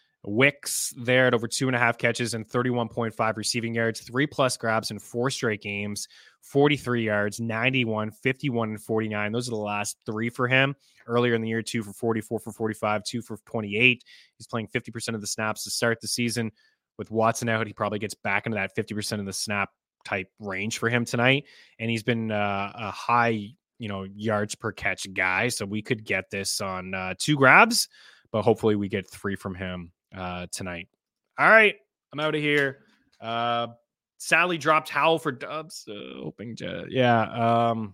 Wicks there at over two and a half catches and thirty-one point five receiving yards, three plus grabs in four straight games, forty-three yards, ninety-one, fifty-one, and forty-nine. Those are the last three for him. Earlier in the year, two for forty-four for forty-five, two for twenty-eight. He's playing fifty percent of the snaps to start the season. With Watson out, he probably gets back into that fifty percent of the snap type range for him tonight. And he's been uh, a high, you know, yards per catch guy. So we could get this on uh, two grabs, but hopefully we get three from him uh, tonight. All right. I'm out of here. Uh, Sally dropped Howell for Dubs. Uh, hoping to, yeah. Um,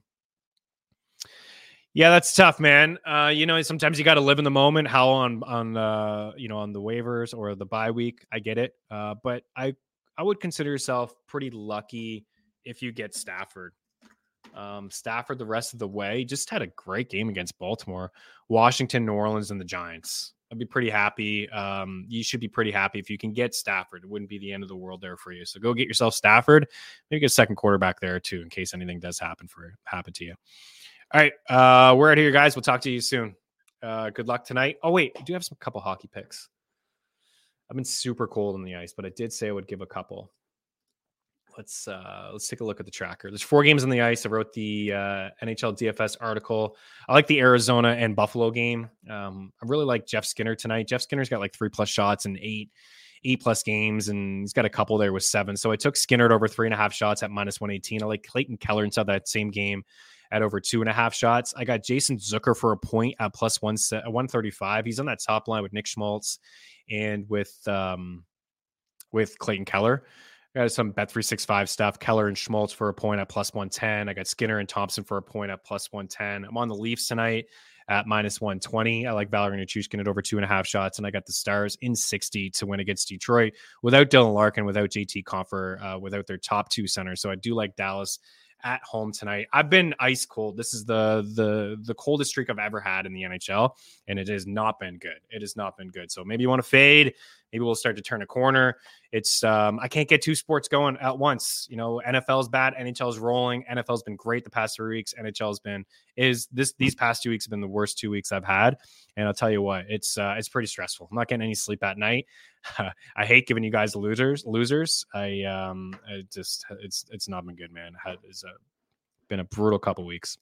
yeah, that's tough, man. Uh, you know, sometimes you got to live in the moment. How on, on, uh, you know, on the waivers or the bye week, I get it. Uh, but I, I would consider yourself pretty lucky if you get Stafford. Um, Stafford the rest of the way just had a great game against Baltimore, Washington, New Orleans, and the Giants. I'd be pretty happy. Um, you should be pretty happy if you can get Stafford. It wouldn't be the end of the world there for you. So go get yourself Stafford. Maybe get a second quarterback there too, in case anything does happen for happen to you. All right, uh, we're out here, guys. We'll talk to you soon. Uh, good luck tonight. Oh wait, I do have some couple hockey picks. I've been super cold on the ice, but I did say I would give a couple. Let's uh, let's take a look at the tracker. There's four games on the ice. I wrote the uh, N H L D F S article. I like the Arizona and Buffalo game. Um, I really like Jeff Skinner tonight. Jeff Skinner's got like three plus shots and eight, eight plus games, and he's got a couple there with seven. So I took Skinner at over three and a half shots at minus one eighteen. I like Clayton Keller inside that same game at over two and a half shots. I got Jason Zucker for a point at plus one one thirty-five. He's on that top line with Nick Schmaltz and with um, with Clayton Keller. I got some Bet three sixty-five stuff. Keller and Schmaltz for a point at plus one ten. I got Skinner and Thompson for a point at plus one ten. I'm on the Leafs tonight at minus one twenty. I like Valeri Nichushkin at over two and a half shots, and I got the Stars in sixty to win against Detroit without Dylan Larkin, without J T Compher, uh, without their top two centers. So I do like Dallas at home tonight. I've been ice cold. This is the the the coldest streak I've ever had in the N H L, and it has not been good. It has not been good. So maybe you want to fade. Maybe we'll start to turn a corner. It's um, I can't get two sports going at once. You know, N F L's bad, N H L's rolling. N F L's been great the past three weeks. N H L's been is this these past two weeks have been the worst two weeks I've had. And I'll tell you what, it's uh, it's pretty stressful. I'm not getting any sleep at night. I hate giving you guys losers. Losers. I um, I just it's it's not been good, man. It's uh, been a brutal couple weeks.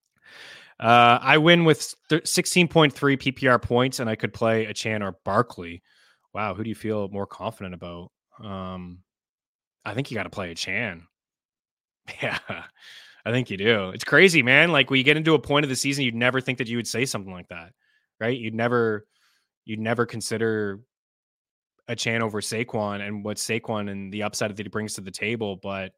Uh, I win with sixteen point three P P R points, and I could play Achane or Barkley. Wow, who do you feel more confident about? Um, I think you got to play Achane. Yeah, I think you do. It's crazy, man. Like, when you get into a point of the season, you'd never think that you would say something like that, right? You'd never, you'd never consider Achane over Saquon and what Saquon and the upside that he brings to the table. But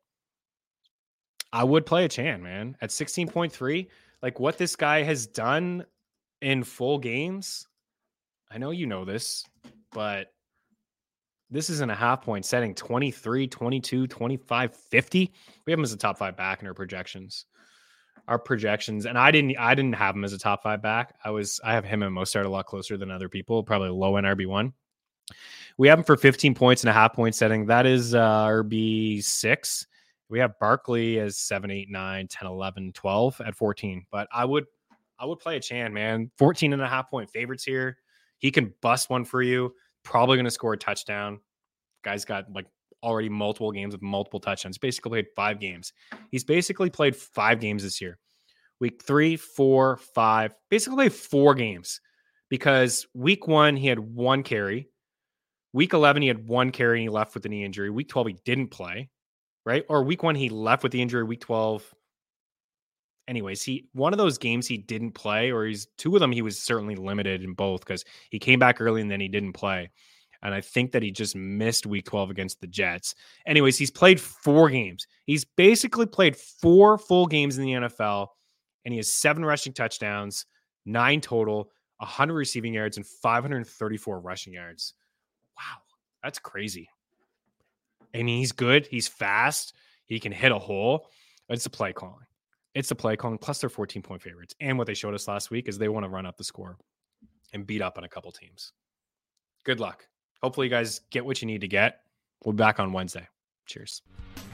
I would play Achane, man, at sixteen point three. Like, what this guy has done in full games. I know you know this, but this isn't a half point setting. twenty-three, twenty-two, twenty-five, fifty. We have him as a top five back in our projections. Our projections. And I didn't I didn't have him as a top five back. I was I have him and Mostert a lot closer than other people, probably low in R B one. We have him for fifteen points and a half point setting. That is uh, R B six. We have Barkley as seven, eight, nine, ten, eleven, twelve at fourteen. But I would I would play Achane, man. fourteen and a half point favorites here. He can bust one for you. Probably going to score a touchdown. Guy's got like already multiple games with multiple touchdowns. Basically played five games. He's basically played five games this year. Week three, four, five, basically played four games because week one, he had one carry. Week eleven, he had one carry and he left with a knee injury. Week twelve, he didn't play, right? Or week one, he left with the injury. Week twelve, anyways, he one of those games he didn't play, or he's two of them he was certainly limited in both because he came back early and then he didn't play. And I think that he just missed week twelve against the Jets. Anyways, he's played four games. He's basically played four full games in the N F L, and he has seven rushing touchdowns, nine total, one hundred receiving yards, and five hundred thirty-four rushing yards. Wow, that's crazy. I mean, he's good. He's fast. He can hit a hole. It's the play calling. It's the play calling, plus they're fourteen-point favorites. And what they showed us last week is they want to run up the score and beat up on a couple teams. Good luck. Hopefully you guys get what you need to get. We'll be back on Wednesday. Cheers.